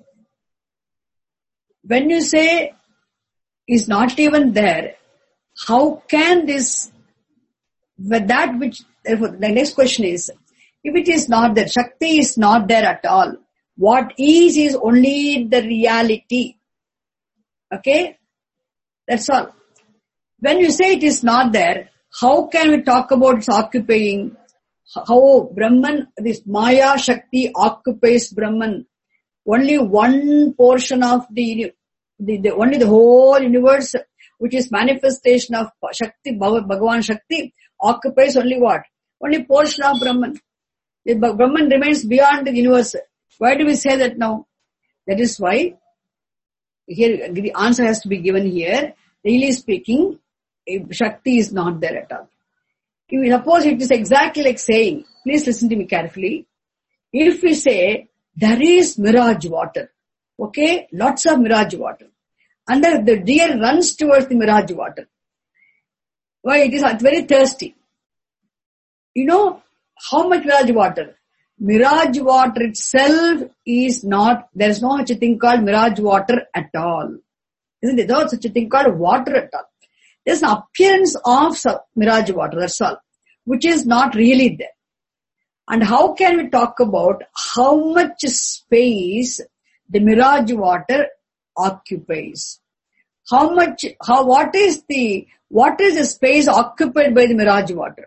is not even there, how can this, with that which, therefore the next question is, if it is not there, Shakti is not there at all, what is only the reality. Okay? That's all. When you say it is not there, how can we talk about its occupying? How Brahman, this Maya Shakti occupies Brahman. Only one portion of only the whole universe, which is manifestation of Shakti, Bhagavan Shakti, occupies only what? Only portion of Brahman. The Brahman remains beyond the universe. Why do we say that now? That is why here the answer has to be given here. Really speaking, Shakti is not there at all. If suppose it is exactly like saying, please listen to me carefully. If we say there is mirage water, okay, lots of mirage water, and the deer runs towards the mirage water. Why? It is very thirsty. You know how much mirage water? Mirage water itself is not, there is no such a thing called mirage water at all. Isn't it? There is no such a thing called water at all. There is an appearance of mirage water, that's all, which is not really there. And how can we talk about how much space the mirage water occupies? What is the space occupied by the mirage water?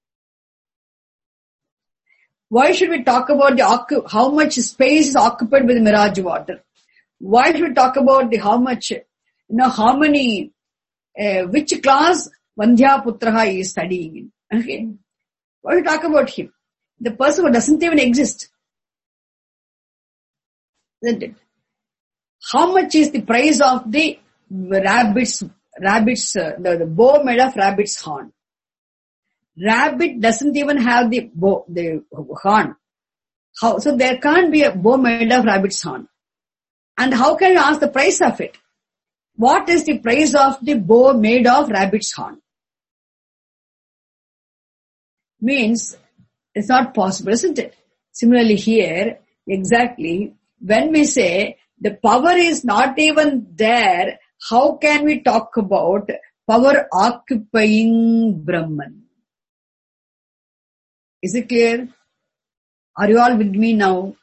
Why should we talk about how much space is occupied by the mirage water? Why should we talk about how many, which class Vandhyaputraha is studying in? Okay. Why do we talk about him? The person who doesn't even exist. Isn't it? How much is the price of the the bow made of rabbit's horn? Rabbit doesn't even have the horn. So there can't be a bow made of rabbit's horn. And how can you ask the price of it? What is the price of the bow made of rabbit's horn? Means it's not possible, isn't it? Similarly here, exactly, when we say the power is not even there, how can we talk about power occupying Brahman? Is it clear? Are you all with me now?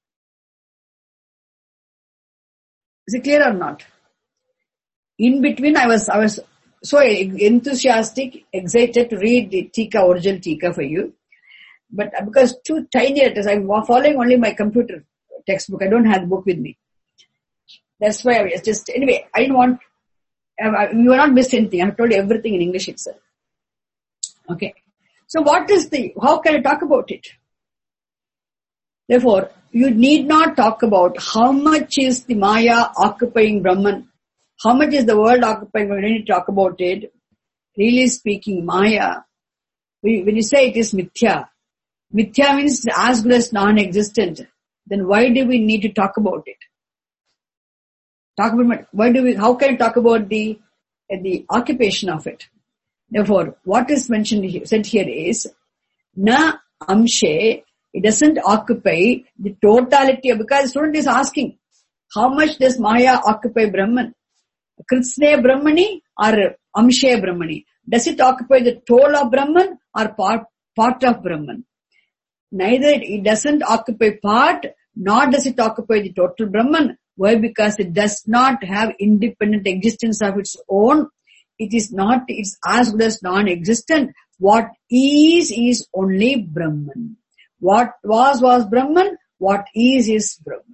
Is it clear or not? In between, I was so enthusiastic, excited to read the original Tika for you. But because too tiny letters, I'm following only my computer textbook. I don't have the book with me. That's why I was just, anyway, I didn't want, you will not miss anything. I have told you everything in English itself. Okay. So how can I talk about it? Therefore, you need not talk about how much is the Maya occupying Brahman. How much is the world occupying? We need to talk about it. Really speaking, Maya, when you say it is Mithya means as good as non-existent. Then why do we need to talk about it? How can you talk about the occupation of it? Therefore, what is said here is, na amshe, it doesn't occupy the totality, because the student is asking, how much does Maya occupy Brahman? Kritsne Brahmani or Amshe Brahmani? Does it occupy the total of Brahman or part of Brahman? Neither it doesn't occupy part, nor does it occupy the total Brahman. Why? Because it does not have independent existence of its own. It's as good as non-existent. What is only Brahman. What was Brahman. What is Brahman.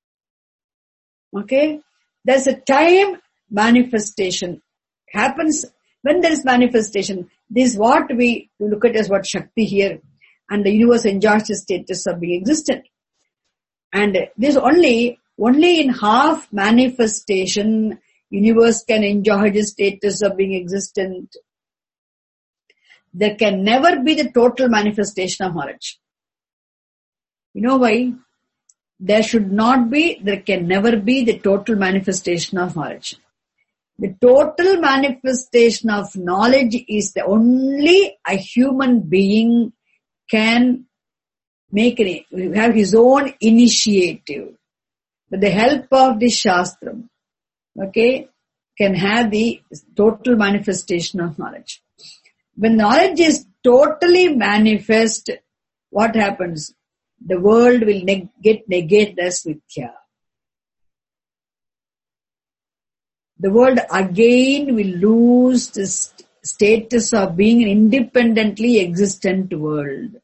Okay? There's a time manifestation happens. When there is manifestation, this is what we look at as what Shakti here, and the universe enjoys the status of being existent. And this only in half manifestation, universe can enjoy the status of being existent. There can never be the total manifestation of knowledge. You know why? There can never be the total manifestation of knowledge. The total manifestation of knowledge is the only a human being can make have his own initiative. With the help of the Shastram, okay, can have the total manifestation of knowledge. When knowledge is totally manifest, what happens? The world will get negated as Mithya. the world again will lose the status of being an independently existent world.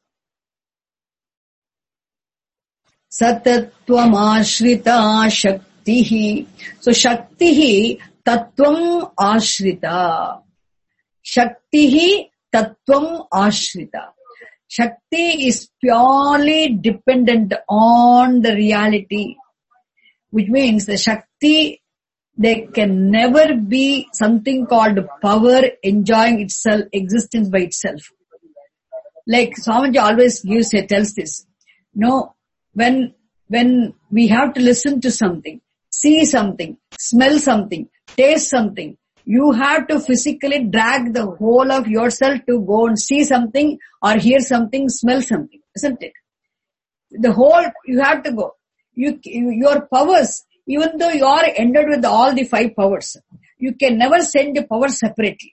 Satatvam ashrita shaktihi. So shaktihi tatvam ashrita. Shaktihi tatvam ashrita. Shakti is purely dependent on the reality, which means the Shakti, there can never be something called power enjoying itself, existence by itself. Like Swamiji always tells this. No, when we have to listen to something, see something, smell something, taste something, you have to physically drag the whole of yourself to go and see something or hear something, smell something, isn't it? The whole, you have to go. Your powers, even though you are endowed with all the 5 powers, you can never send the power separately.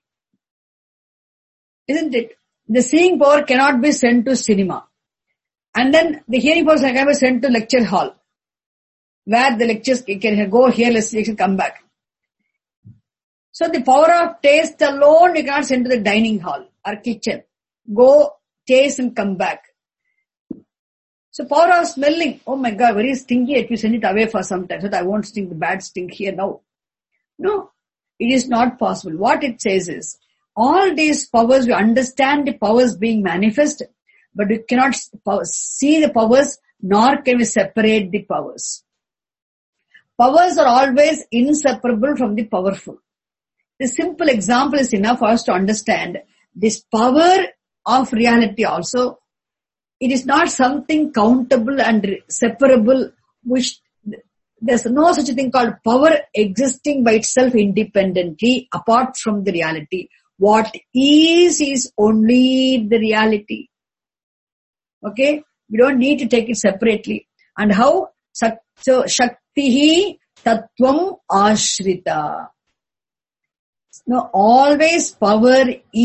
Isn't it? The seeing power cannot be sent to cinema. And then the hearing power can be sent to lecture hall, where the lectures can go here, lecture, come back. So the power of taste alone you cannot send to the dining hall or kitchen. Go, taste and come back. So power of smelling, oh my God, very stinky, if you send it away for some time, so that I won't stink the bad stink here now. No, it is not possible. What it says is, all these powers, we understand the powers being manifest, but we cannot see the powers, nor can we separate the powers. Powers are always inseparable from the powerful. The simple example is enough for us to understand this power of reality also. It is not something countable and separable, which there's no such a thing called power existing by itself independently apart from the reality. What is only the reality. Okay? We don't need to take it separately. And how? So, Shaktihi Tattvam Ashrita. No, always power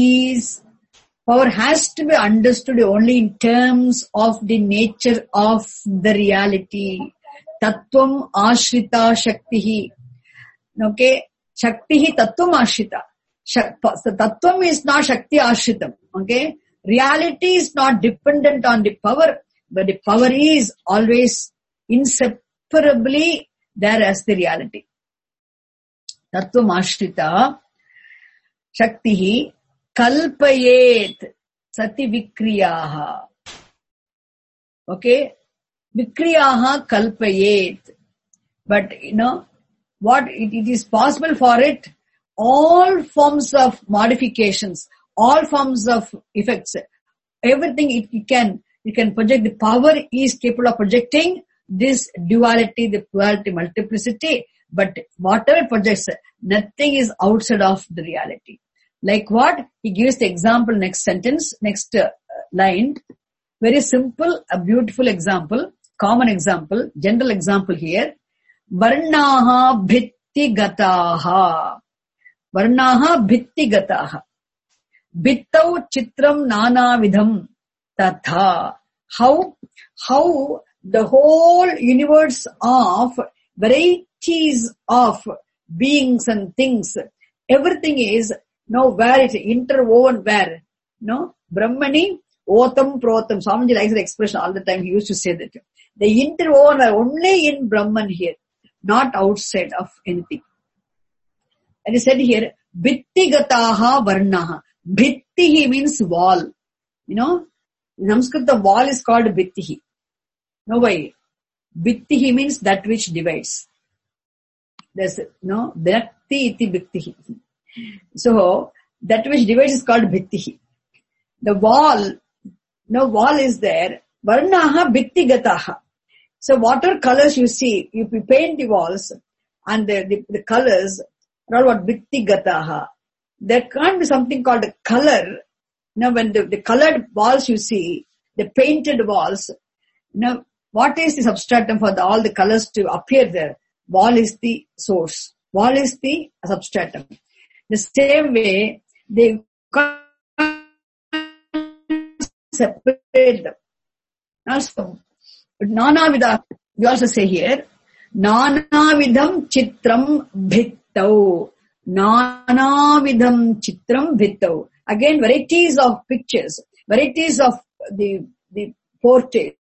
has to be understood only in terms of the nature of the reality. Tattvam Ashrita Shaktihi. Okay? Shaktihi Tattvam Ashrita. The Tattvam is not Shakti Ashritam. Okay? Reality is not dependent on the power, but the power is always inseparably there as the reality. Tattvam Ashrita Shaktihi Kalpayet Sati Vikriyaha. Okay? Vikriyaha Kalpayet. But what it is possible for it, all forms of modifications, all forms of effects, everything it can project. The power is capable of projecting this duality, the plurality, multiplicity, but whatever it projects, nothing is outside of the reality. Like what? He gives the example, next sentence, next line. Very simple, a beautiful example, common example, general example here. Varnaha bhitti gataha. Varnaha bhitti gataha. Bhittau chitram nana vidham tatha. How the whole universe of varieties of beings and things, everything is where it's interwoven, where Brahmani otam protam. Swamiji likes the expression all the time. He used to say that the interwoven are only in Brahman here, not outside of anything. And he said here, bhitti gataha varnaha. Bhitti means wall. In Sanskrit the wall is called bhitti. No way. Bhitti means that which divides. There's bhakti iti bhitti. So that which divides is called bhitti. The wall, wall is there. Varnaha bhitti gataha. So whatever colors you see, if you paint the walls and the colors are all what bhitti gataha. There can't be something called a color. When the colored walls you see, the painted walls, what is the substratum for all the colors to appear there? Wall is the source. Wall is the substratum. The same way, they can't separate them. Also, Nana Vida, we also say here, Nana Vidham Chitram Bhitti vittau. Nanavidham chitram vittau. Again, varieties of pictures, varieties of the portraits.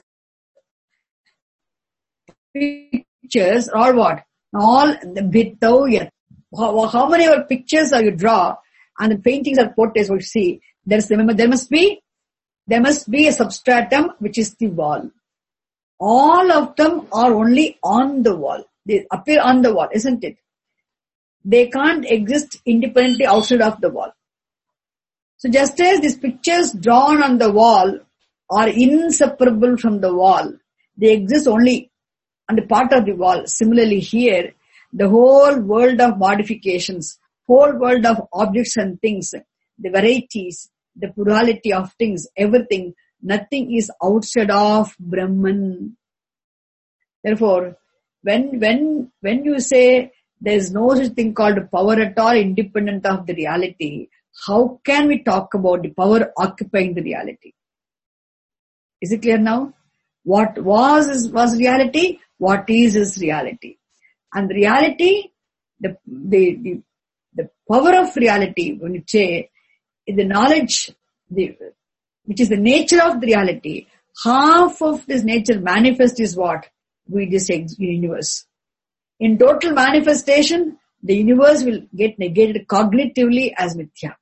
Pictures are what? All the vittau. How many of pictures are you draw and the paintings or portraits we see? There must be a substratum which is the wall. All of them are only on the wall. They appear on the wall, isn't it? They can't exist independently outside of the wall. So just as these pictures drawn on the wall are inseparable from the wall, they exist only on the part of the wall. Similarly here, the whole world of modifications, whole world of objects and things, the varieties, the plurality of things, everything, nothing is outside of Brahman. Therefore, when you say there is no such thing called power at all independent of the reality, how can we talk about the power occupying the reality? Is it clear now? What was reality? What is reality? And the reality, the power of reality, when you say the knowledge, which is the nature of the reality, half of this nature manifest is what? With this universe. In total manifestation, the universe will get negated cognitively as mithya.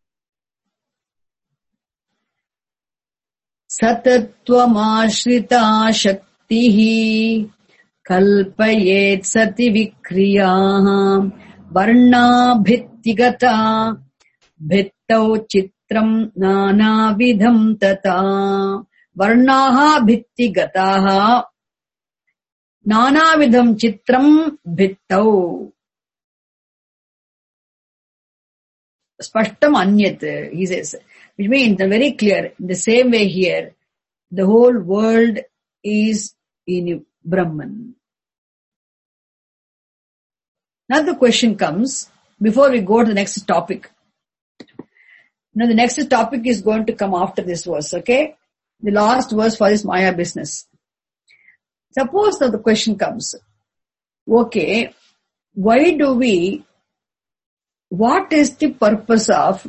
Satattvamāśrita shaktihi kalpayet sati vikriyaha varna bhittigata bhittau chitram nanavidham tata varnaha bhittigataha nanavidham chitram bhittau. Spashtam anyat, he says, which means very clear. In the same way here, the whole world is in Brahman. Now the question comes, before we go to the next topic. Now the next topic is going to come after this verse, okay? The last verse for this Maya business. Suppose that the question comes, okay, what is the purpose of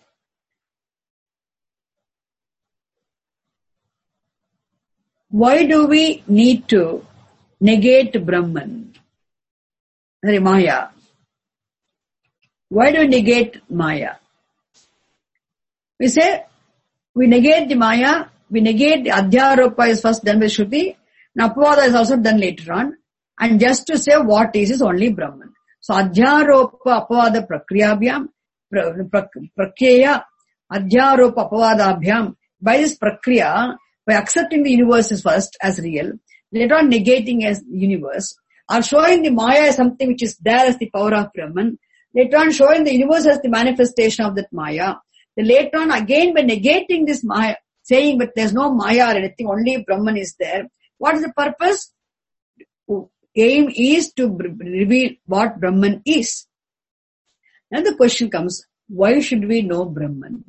why do we need to negate Brahman? Maya. Why do we negate Maya? We say, we negate the Maya, we negate the Adhyaropa is first done with Shruti, now Apavada is also done later on, and just to say what is only Brahman. So Adhyaropa Apavada Prakriyabhyam, Prakriya, Adhyaropa Apavadabhyam, by this Prakriya, by accepting the universe is first as real, later on negating as universe, or showing the Maya as something which is there as the power of Brahman, later on showing the universe as the manifestation of that Maya, then later on again by negating this Maya, saying but there's no Maya or anything, only Brahman is there. What is the purpose? Aim is to reveal what Brahman is. Now the question comes, why should we know Brahman?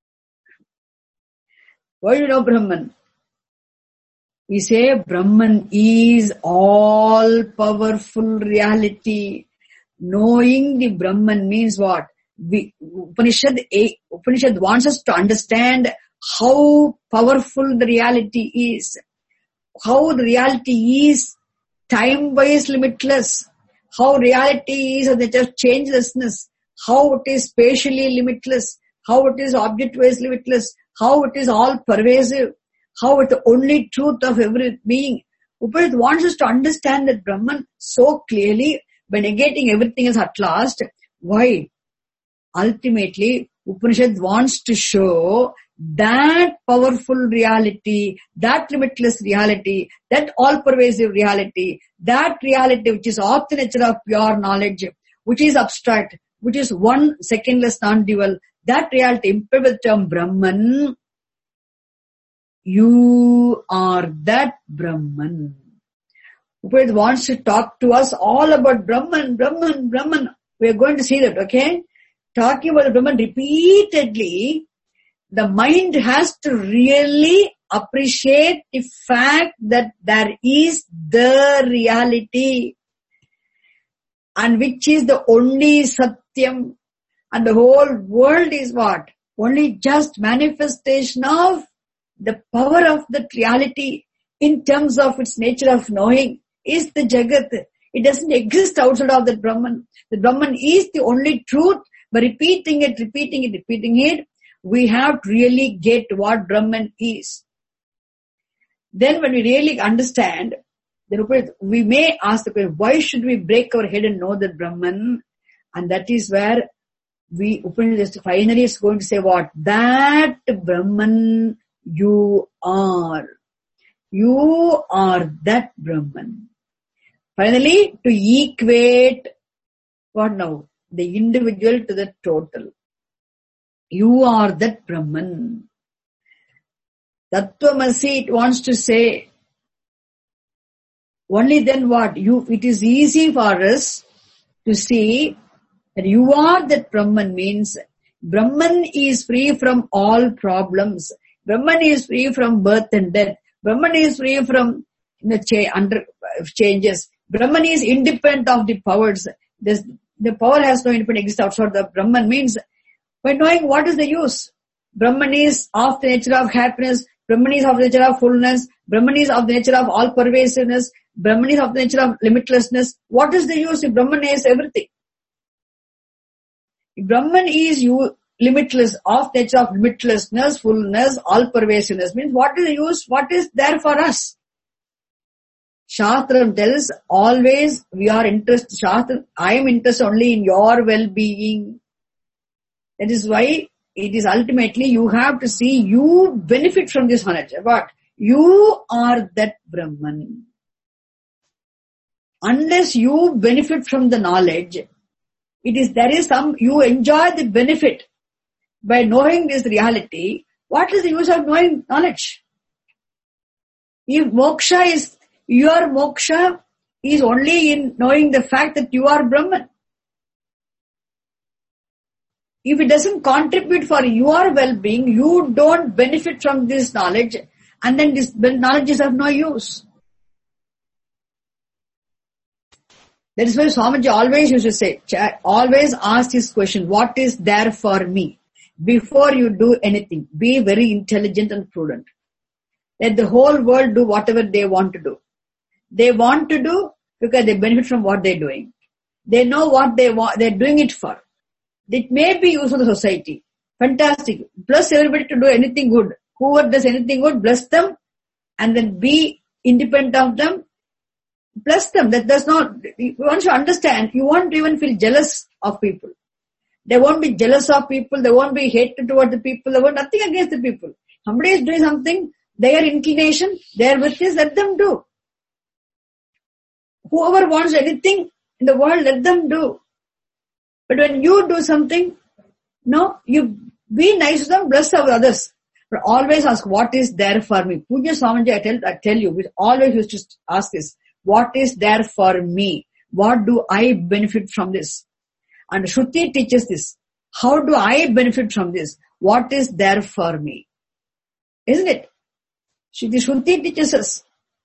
Why do you know Brahman? We say Brahman is all powerful reality. Knowing the Brahman means what? Upanishad wants us to understand how powerful the reality is. How the reality is time-wise limitless. How reality is of the changelessness. How it is spatially limitless. How it is object-wise limitless. How it is all pervasive. How it is the only truth of every being. Upanishad wants us to understand that Brahman so clearly by negating everything else at last. Why? Ultimately, Upanishad wants to show that powerful reality, that limitless reality, that all-pervasive reality, that reality which is of the nature of pure knowledge, which is abstract, which is one, secondless, non-dual, that reality, implied with the term Brahman, you are that Brahman. Upanishad wants to talk to us all about Brahman, Brahman, Brahman. We are going to see that, okay? Talking about Brahman repeatedly, the mind has to really appreciate the fact that there is the reality. and which is the only Satyam, and the whole world is what? Only just manifestation of the power of that reality in terms of its nature of knowing is the Jagat. It doesn't exist outside of the Brahman. The Brahman is the only truth. By repeating it, we have to really get what Brahman is. Then when we really understand, then we may ask the question, why should we break our head and know that Brahman? And that is where Upanishad finally is going to say what? That Brahman you are. You are that Brahman. Finally, to equate what now? The individual to the total. You are that Brahman. Tattvamasi, it wants to say, only then what? It is easy for us to see that you are that Brahman means Brahman is free from all problems. Brahman is free from birth and death. Brahman is free from changes. Brahman is independent of the powers. The power has no independent exist outside the Brahman means by knowing what is the use. Brahman is of the nature of happiness. Brahman is of the nature of fullness. Brahman is of the nature of all pervasiveness. Brahman is of the nature of limitlessness. What is the use if Brahman is everything? If Brahman is limitless, of nature of limitlessness, fullness, all pervasiveness means what is the use? What is there for us? Shastram tells always we are interested. Shastram, I am interested only in your well-being. That is why it is ultimately you have to see you benefit from this knowledge. But you are that Brahman. Unless you benefit from the knowledge, you enjoy the benefit by knowing this reality. What is the use of knowing knowledge? If your moksha is only in knowing the fact that you are Brahman. If it doesn't contribute for your well-being, you don't benefit from this knowledge, and then this knowledge is of no use. That is why Swamiji always used to say, always ask this question, what is there for me? Before you do anything, be very intelligent and prudent. Let the whole world do whatever they want to do. They want to do because they benefit from what they're doing. They know what they want, they're doing it for. It may be useful to the society. Fantastic. Bless everybody to do anything good. Whoever does anything good, bless them and then be independent of them. Bless them. That does not, once you understand, you won't even feel jealous of people. They won't be jealous of people. They won't be hatred toward the people. They won't nothing against the people. Somebody is doing something, their inclination, their wishes, let them do. Whoever wants anything in the world, let them do. But when you do something, no, you be nice to them, bless others. But always ask, what is there for me? Pujya Swamiji, I tell you, we always used to ask this. What is there for me? What do I benefit from this? And Shruti teaches this. How do I benefit from this? What is there for me? Isn't it? Shruti teaches us.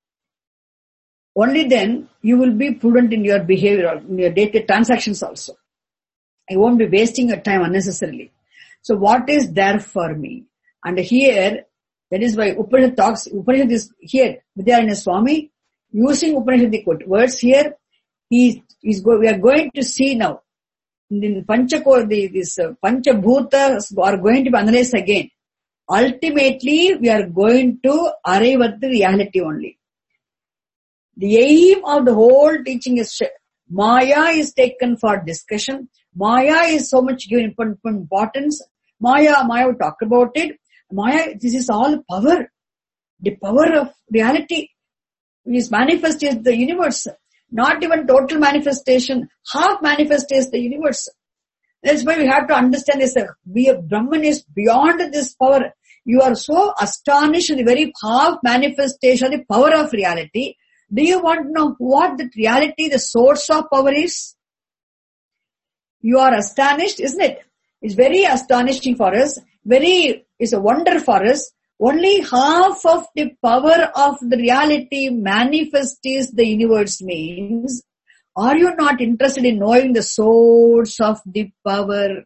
Only then you will be prudent in your behavior, in your day-to-day transactions also. You won't be wasting your time unnecessarily. So what is there for me? And here, that is why Upanishad is here, Vidyaranya Swami, using Upanishadic words here, we are going to see now, in these Panchabhutas are going to be analyzed again. Ultimately, we are going to arrive at the reality only. The aim of the whole teaching is Maya is taken for discussion. Maya is so much given importance. Maya we talk about it. Maya, this is all power. The power of reality is manifested in the universe. Not even total manifestation. Half manifestation the universe. That's why we have to understand this. Brahman is beyond this power. You are so astonished in the very half manifestation, the power of reality. Do you want to know what the reality, the source of power is? You are astonished, isn't it? It's very astonishing for us. It's a wonder for us. Only half of the power of the reality manifests the universe means Are you not interested in knowing the source of the power?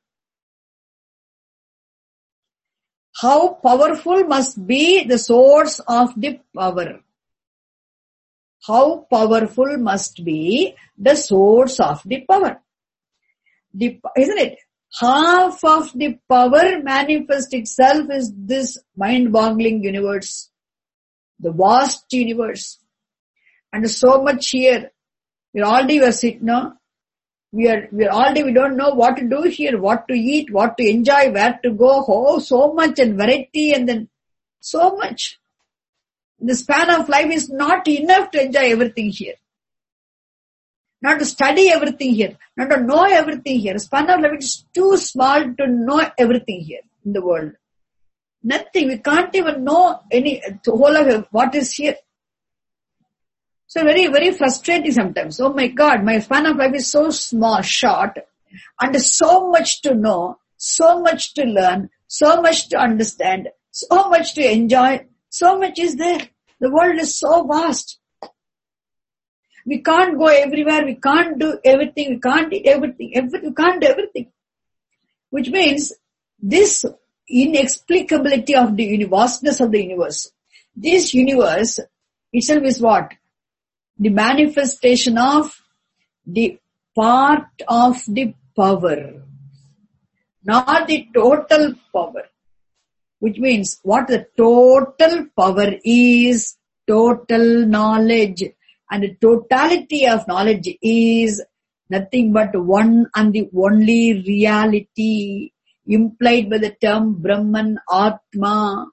How powerful must be the source of the power? How powerful must be the source of the power? Isn't it? Half of the power manifest itself is this mind-boggling universe, the vast universe. And so much here. We are sitting now. We don't know what to do here, what to eat, what to enjoy, where to go. Oh, so much and variety and then so much. The span of life is not enough to enjoy everything here. Not to study everything here. Not to know everything here. The span of life is too small to know everything here in the world. Nothing. We can't even know the whole of what is here. So very, very frustrating sometimes. Oh my God, my span of life is so small, short, and so much to know, so much to learn, so much to understand, so much to enjoy, so much is there. The world is so vast. We can't go everywhere, we can't do everything, we can't eat everything, we can't do everything. Which means this inexplicability of the vastness of the universe. This universe itself is what? The manifestation of the part of the power, not the total power. Which means what the total power is, total knowledge. And the totality of knowledge is nothing but one and the only reality implied by the term Brahman, Atma.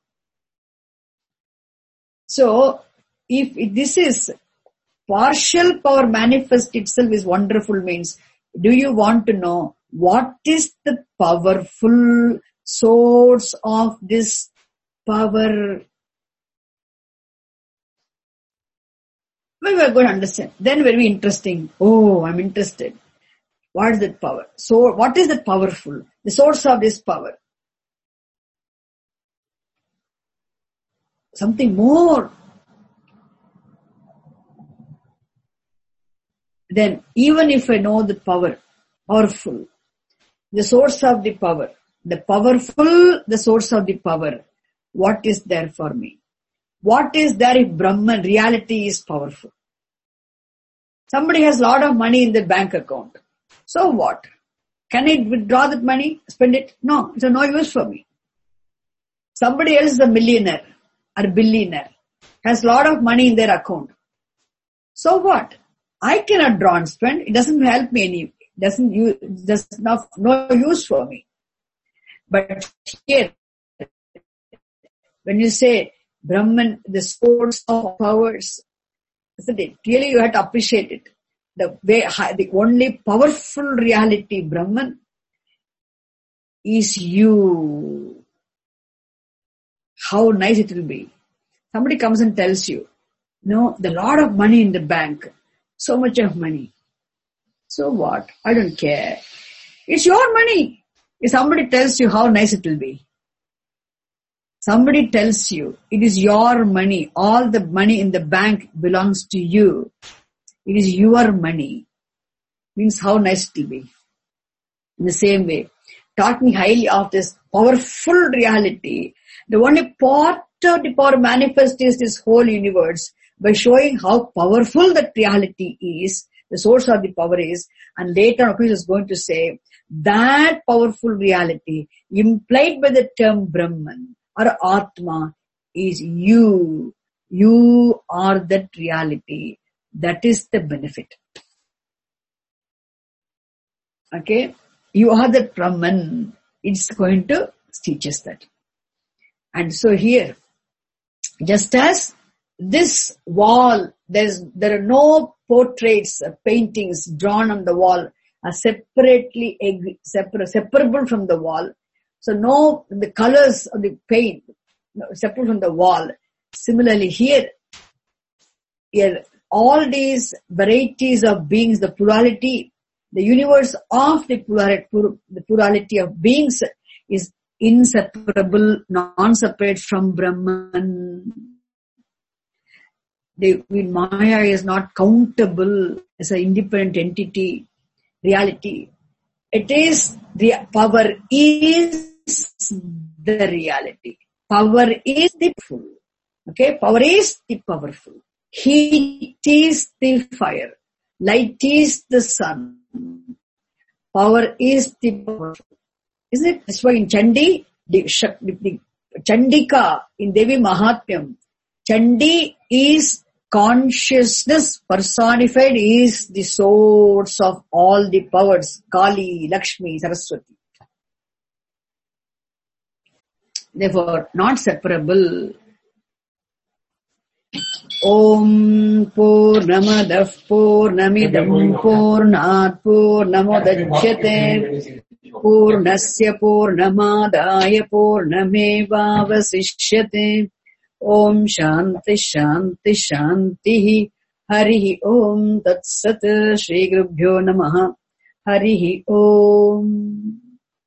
So, if this is partial power manifest itself is wonderful means, do you want to know what is the powerful source of this power? We are going to understand. Then very interesting. Oh, I'm interested. What is that power? So, what is that powerful? The source of this power. Something more. Then, even if I know the power, powerful, the source of the power, the powerful, the source of the power, what is there for me? What is there if Brahman, reality is powerful? Somebody has a lot of money in their bank account. So what? Can I withdraw that money, spend it? No, it's of no use for me. Somebody else is a millionaire or billionaire, has a lot of money in their account. So what? I cannot draw and spend. It doesn't help me any. Does not no use for me. But here, when you say Brahman, the source of powers, isn't it? Really, you have to appreciate it. The only powerful reality, Brahman, is you. How nice it will be. Somebody comes and tells you, no, the lot of money in the bank, so much of money. So what? I don't care. It's your money. If somebody tells you how nice it will be. Somebody tells you it is your money. All the money in the bank belongs to you. It is your money. Means how nice it will be. In the same way, talking highly of this powerful reality, the only part of the power manifest is this whole universe by showing how powerful that reality is, the source of the power is, and later on Krishna is going to say that powerful reality implied by the term Brahman or Atma is you. You are that reality. That is the benefit. Okay? You are the Brahman. It's going to teach us that. And so here, just as this wall, there are no portraits, paintings drawn on the wall are separable from the wall. So no, the colors of the paint, separate from the wall. Similarly here, all these varieties of beings, the plurality, the universe of the plurality of beings is inseparable, non-separate from Brahman. Maya is not countable as an independent entity, reality. It is the power is the reality. Power is the powerful. Okay, power is the powerful. Heat is the fire. Light is the sun. Power is the powerful. Isn't it? That's why in Chandi, the Chandika, in Devi Mahatmyam, Chandi is consciousness personified, is the source of all the powers. Kali, Lakshmi, Saraswati. Therefore, not separable. Om Purnamadah Purnamidam Purnat Purnamudachyate Purnasya Purnamadaya Purnamevavasishyate. Om Shanti Shanti Shanti. Harihi Om Tat Sat. Shri Gurubhyo Namaha. Harihi Om.